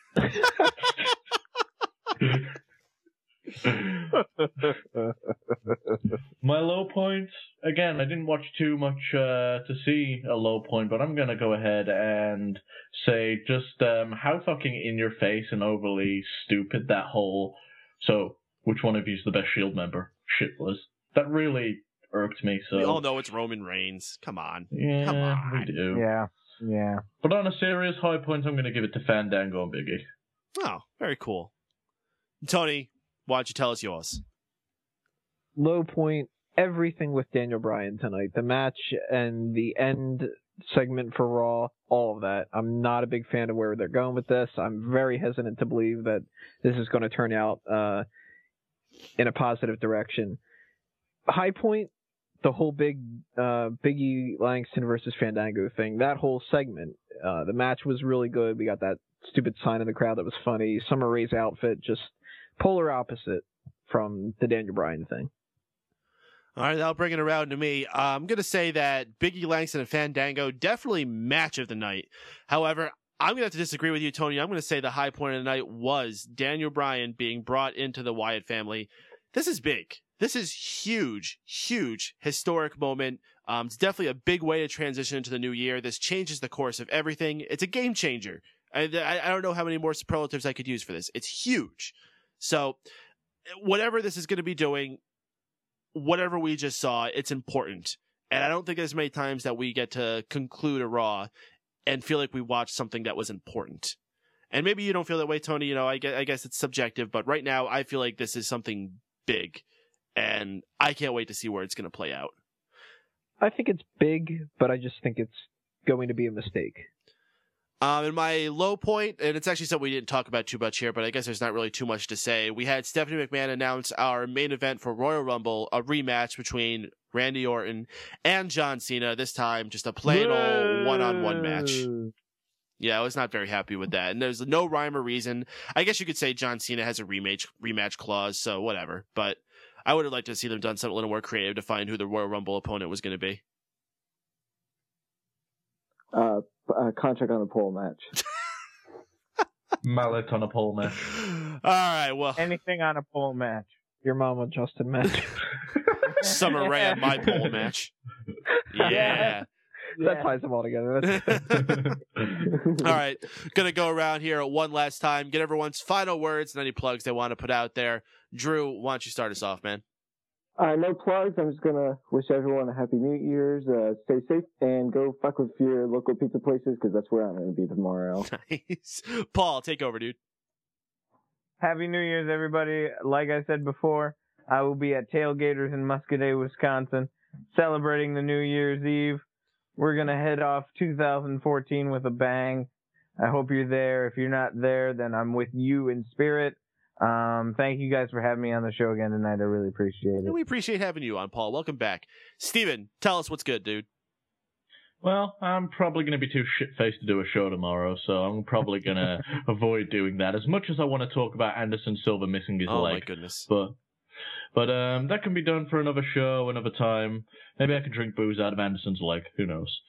my low point, again, I didn't watch too much to see a low point, but I'm gonna go ahead and say just how fucking in your face and overly stupid that whole "so which one of you's the best Shield member" shit was. That really irked me. So we all know it's Roman Reigns. Come on. Yeah, come on. We do. Yeah. But on a serious high point, I'm gonna give it to Fandango and Big E. Oh, very cool. Tony, why don't you tell us yours? Low point, everything with Daniel Bryan tonight. The match and the end segment for Raw, all of that. I'm not a big fan of where they're going with this. I'm very hesitant to believe that this is going to turn out in a positive direction. High point, the whole Big E Langston versus Fandango thing. That whole segment, the match was really good. We got that stupid sign in the crowd that was funny. Summer Rae's outfit, just polar opposite from the Daniel Bryan thing. All right, that'll bring it around to me. I'm going to say that Big E Langston and Fandango, definitely match of the night. However, I'm going to have to disagree with you, Tony. I'm going to say the high point of the night was Daniel Bryan being brought into the Wyatt family. This is big. this is huge, historic moment. It's definitely a big way to transition into the new year. This changes the course of everything. It's a game changer. I don't know how many more superlatives I could use for this. It's huge. So whatever this is going to be doing, whatever we just saw, it's important. And I don't think there's many times that we get to conclude a Raw and feel like we watched something that was important. And maybe you don't feel that way, Tony. You know, I guess it's subjective, but right now I feel like this is something big, and I can't wait to see where it's going to play out. I think it's big, but I just think it's going to be a mistake. And my low point, and it's actually something we didn't talk about too much here, but I guess there's not really too much to say. We had Stephanie McMahon announce our main event for Royal Rumble, a rematch between Randy Orton and John Cena. This time, just a plain old one-on-one match. Yeah, I was not very happy with that. And there's no rhyme or reason. I guess you could say John Cena has a rematch clause, so whatever. But I would have liked to see them done something a little more creative to find who the Royal Rumble opponent was going to be. Contract on a pole match. Mallet on a pole match. All right, well. Anything on a pole match. Your Mama Justin match. Summer Rae on my pole match. Yeah. That ties them all together. All right. Gonna go around here one last time, get everyone's final words and any plugs they want to put out there. Drew, why don't you start us off, man? No plugs. I'm just gonna wish everyone a happy New Year's. Stay safe and go fuck with your local pizza places because that's where I'm gonna be tomorrow. Nice. Paul, take over, dude. Happy New Year's, everybody. Like I said before, I will be at Tailgaters in Muscoda, Wisconsin, celebrating the New Year's Eve. We're gonna head off 2014 with a bang. I hope you're there. If you're not there, then I'm with you in spirit. Thank you guys for having me on the show again tonight. I really appreciate it. We appreciate having you on, Paul. Welcome back. Steven, tell us what's good, dude. Well, I'm probably going to be too shit-faced to do a show tomorrow, so I'm probably going to avoid doing that. As much as I want to talk about Anderson Silva missing his leg. Oh, my goodness. But that can be done for another show, another time. Maybe I can drink booze out of Anderson's leg. Who knows?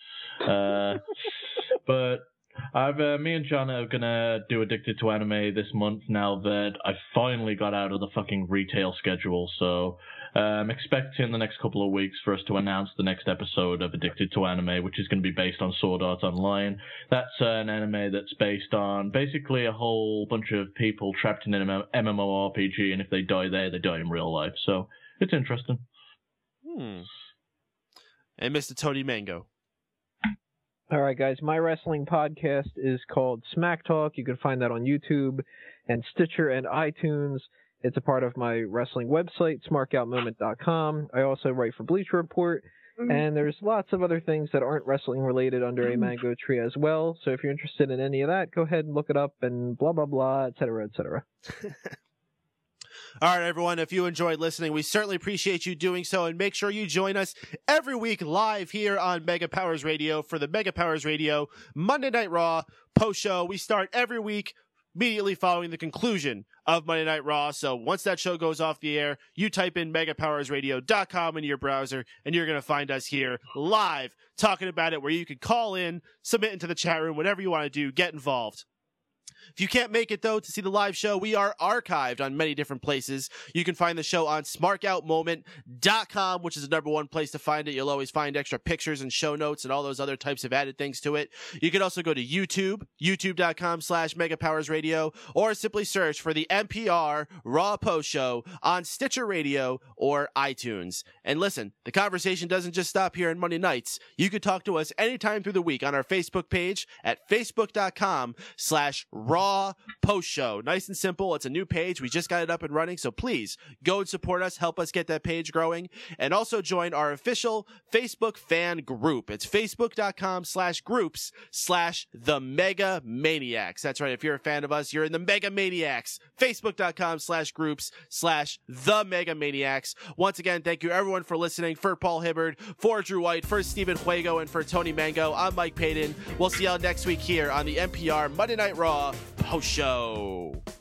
But me and John are gonna do Addicted to Anime this month now that I finally got out of the fucking retail schedule. So I'm expecting the next couple of weeks for us to announce the next episode of Addicted to Anime, which is going to be based on Sword Art Online. That's an anime that's based on basically a whole bunch of people trapped in an MMORPG, and if they die there, they die in real life. So it's interesting. And Mr. Tony Mango. All right, guys. My wrestling podcast is called Smack Talk. You can find that on YouTube and Stitcher and iTunes. It's a part of my wrestling website, smarkoutmoment.com. I also write for Bleacher Report, and there's lots of other things that aren't wrestling related under a mango tree as well. So if you're interested in any of that, go ahead and look it up and blah, blah, blah, et cetera, et cetera. All right, everyone, if you enjoyed listening, we certainly appreciate you doing so, and make sure you join us every week live here on Mega Powers Radio for the Mega Powers Radio Monday Night Raw post-show. We start every week immediately following the conclusion of Monday Night Raw, so once that show goes off the air, you type in megapowersradio.com into your browser, and you're going to find us here live talking about it, where you can call in, submit into the chat room, whatever you want to do, get involved. If you can't make it, though, to see the live show, we are archived on many different places. You can find the show on smarkoutmoment.com, which is the #1 place to find it. You'll always find extra pictures and show notes and all those other types of added things to it. You can also go to YouTube, youtube.com/megapowersradio, or simply search for the MPR Raw Post Show on Stitcher Radio or iTunes. And listen, the conversation doesn't just stop here on Monday nights. You can talk to us anytime through the week on our Facebook page at facebook.com/Raw Post Show. Nice and simple. It's a new page. We just got it up and running, so please go and support us. Help us get that page growing. And also join our official Facebook fan group. It's facebook.com/groups/the Mega Maniacs. That's right. If you're a fan of us, you're in the Mega Maniacs. Facebook.com/groups/the Mega Maniacs. Once again, thank you everyone for listening. For Paul Hibbard, for Drew White, for Steven Fuego, and for Tony Mango, I'm Mike Payton. We'll see y'all next week here on the NPR Monday Night Raw Post Show.